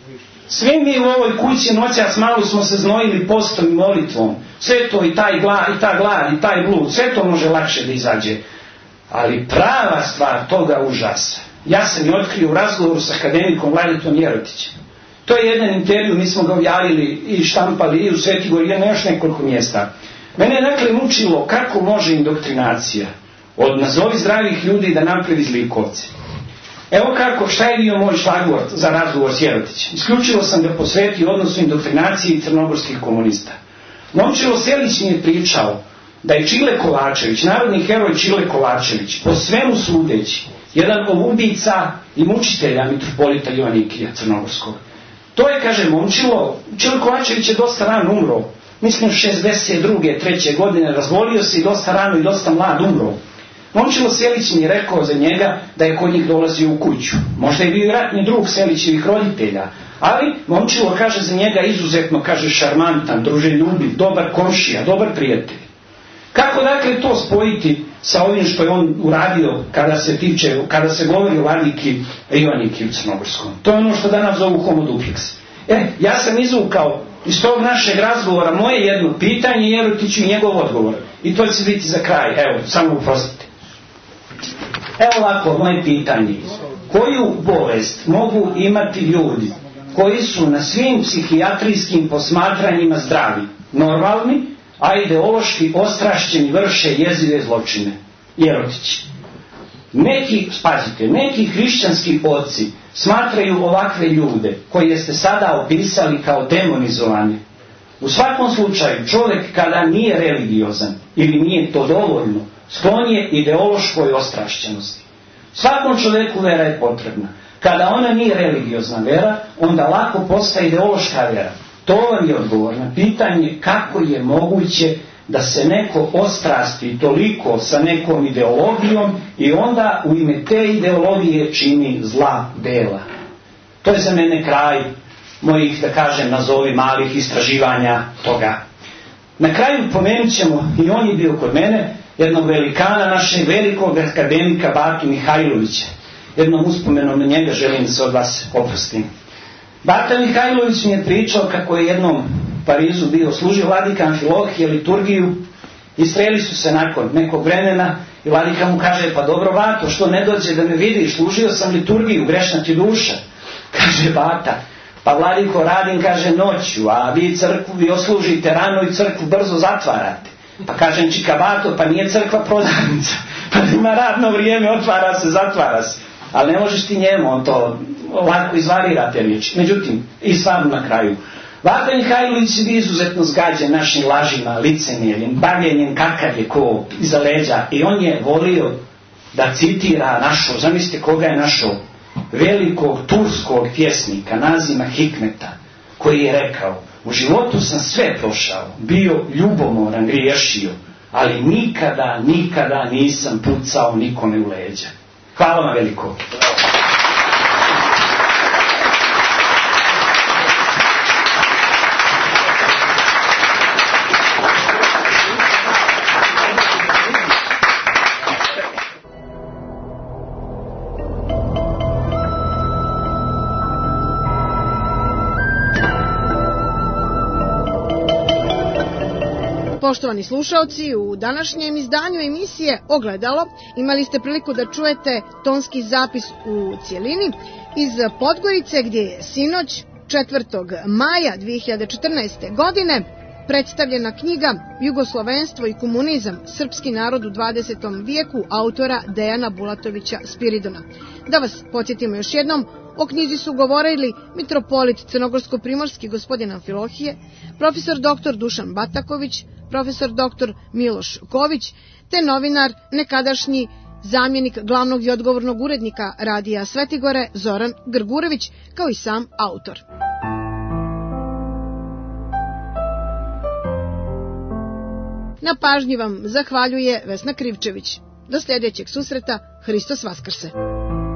Svi mi u ovoj kući noćas malo smo se znojili postom i molitvom. Sve to i taj glad, i ta glad, i taj blud, sve to može lakše da izađe. Ali prava stvar toga užasa, ja sam je otkrio u razgovoru sa akademikom Vladitom Jerotićem. To je jedan intervju, mi smo ga objavili i štampali i u Svetigori i na još nekoliko mjesta. Mene je dakle mučilo kako može indoktrinacija od nazovi zdravih ljudi da napravi zlikovce. Evo kako, šta je bio moj šlagvort za razgovor s Jerotićem. Isključivo sam ga posvetio odnosu indoktrinacije i crnogorskih komunista. Momčilo Selić mi je pričao da je Čile Kovačević, narodni heroj Čile Kovačević, po svemu sudeći, jedan od ubica i mučitelja mitropolita Joanikija Crnogorskog. To je, kaže Momčilo, Čile Kovačević je dosta rano umro, mislim šezdeset druge treće godine, razvolio se i dosta rano i dosta mlad umro. Momčilo Selić mi je rekao za njega da je kod njih dolazio u kuću. Možda je bio i ratni drug Selićevih roditelja, ali Momčilo kaže za njega izuzetno, kaže, šarmantan, druželjubiv, dobar komšija, dobar prijatelj. Kako dakle to spojiti sa ovim što je on uradio kada se tiče, kada se govori o Vladiki Joaniki u Crnogorskom? To je ono što danas zovu homo duplex. E, ja sam izvukao iz tog našeg razgovora moje jedno pitanje Jerotiću i njegov odgovor. I to će biti za kraj, evo, samo uprostite. Evo ovako, moje pitanje. Koju bolest mogu imati ljudi koji su na svim psihijatrijskim posmatranjima zdravi, normalni, a ideološki ostrašćeni vrše jezive zločine? Jerotić. Neki, spazite, neki hrišćanski oci smatraju ovakve ljude koje ste sada opisali kao demonizovane. U svakom slučaju, čovjek kada nije religiozan ili nije to dovoljno, sklon je ideološkoj ostrašćenosti. Svakom čovjeku vera je potrebna. Kada ona nije religiozna vera, onda lako postaje ideološka vera. To vam je odgovor na pitanje kako je moguće da se neko ostrasti toliko sa nekom ideologijom i onda u ime te ideologije čini zla dela. To je za mene kraj mojih, da kažem, nazovi malih istraživanja toga. Na kraju pomenut ćemo, i on je bio kod mene, jednog velikana, našeg velikog akademika Batu Mihajlovića. Jednom uspomenom na njega želim da se od vas oprostim. Bata Mihajlović mi je pričao kako je jednom Parizu bio, služio vladika Amfilohije, liturgiju, i sreli su se nakon nekog vremena i vladika mu kaže: pa dobro, Bato, što ne dođe da me vidiš, služio sam liturgiju, grešna ti duša. Kaže Bata: pa vladiko, radim, kaže, noću, a vi crkvu vi oslužite rano i crkvu brzo zatvarate. Pa kažem: čika Bato, pa nije crkva prodavnica, pa ima radno vrijeme, otvara se, zatvara se. Ali ne možeš ti njemu, on to lako izvarira te riječi. Međutim, i stvarno na kraju, Bata Mihajlović je izuzetno zgađen našim lažima, licemjerjem, bavljenjem kakav je ko iza leđa, i on je volio da citira našo, zamislite koga je našao, velikog turskog pjesnika Nazima Hikmeta, koji je rekao: u životu sam sve prošao, bio ljubomoran, griješio, ali nikada, nikada nisam pucao nikome u leđa. Hvala vam veliko. Poštovani slušaoci, u današnjem izdanju emisije Ogledalo imali ste priliku da čujete tonski zapis u cijelini iz Podgorice, gdje je sinoć četvrtog maja dvije hiljade četrnaeste. godine predstavljena knjiga Jugoslovenstvo i komunizam, srpski narod u dvadesetom vijeku, autora Dejana Bulatovića Spiridona. Da vas podsjetimo još jednom, o knjizi su govorili mitropolit crnogorsko-primorski gospodin Amfilohije, profesor doktor Dušan Bataković, profesor doktor Miloš Ković, te novinar, nekadašnji zamjenik glavnog i odgovornog urednika Radija Svetigore Zoran Grgurević, kao i sam autor. Na pažnji vam zahvaljuje Vesna Krivčević. Do sljedećeg susreta, Hristos Vaskrse!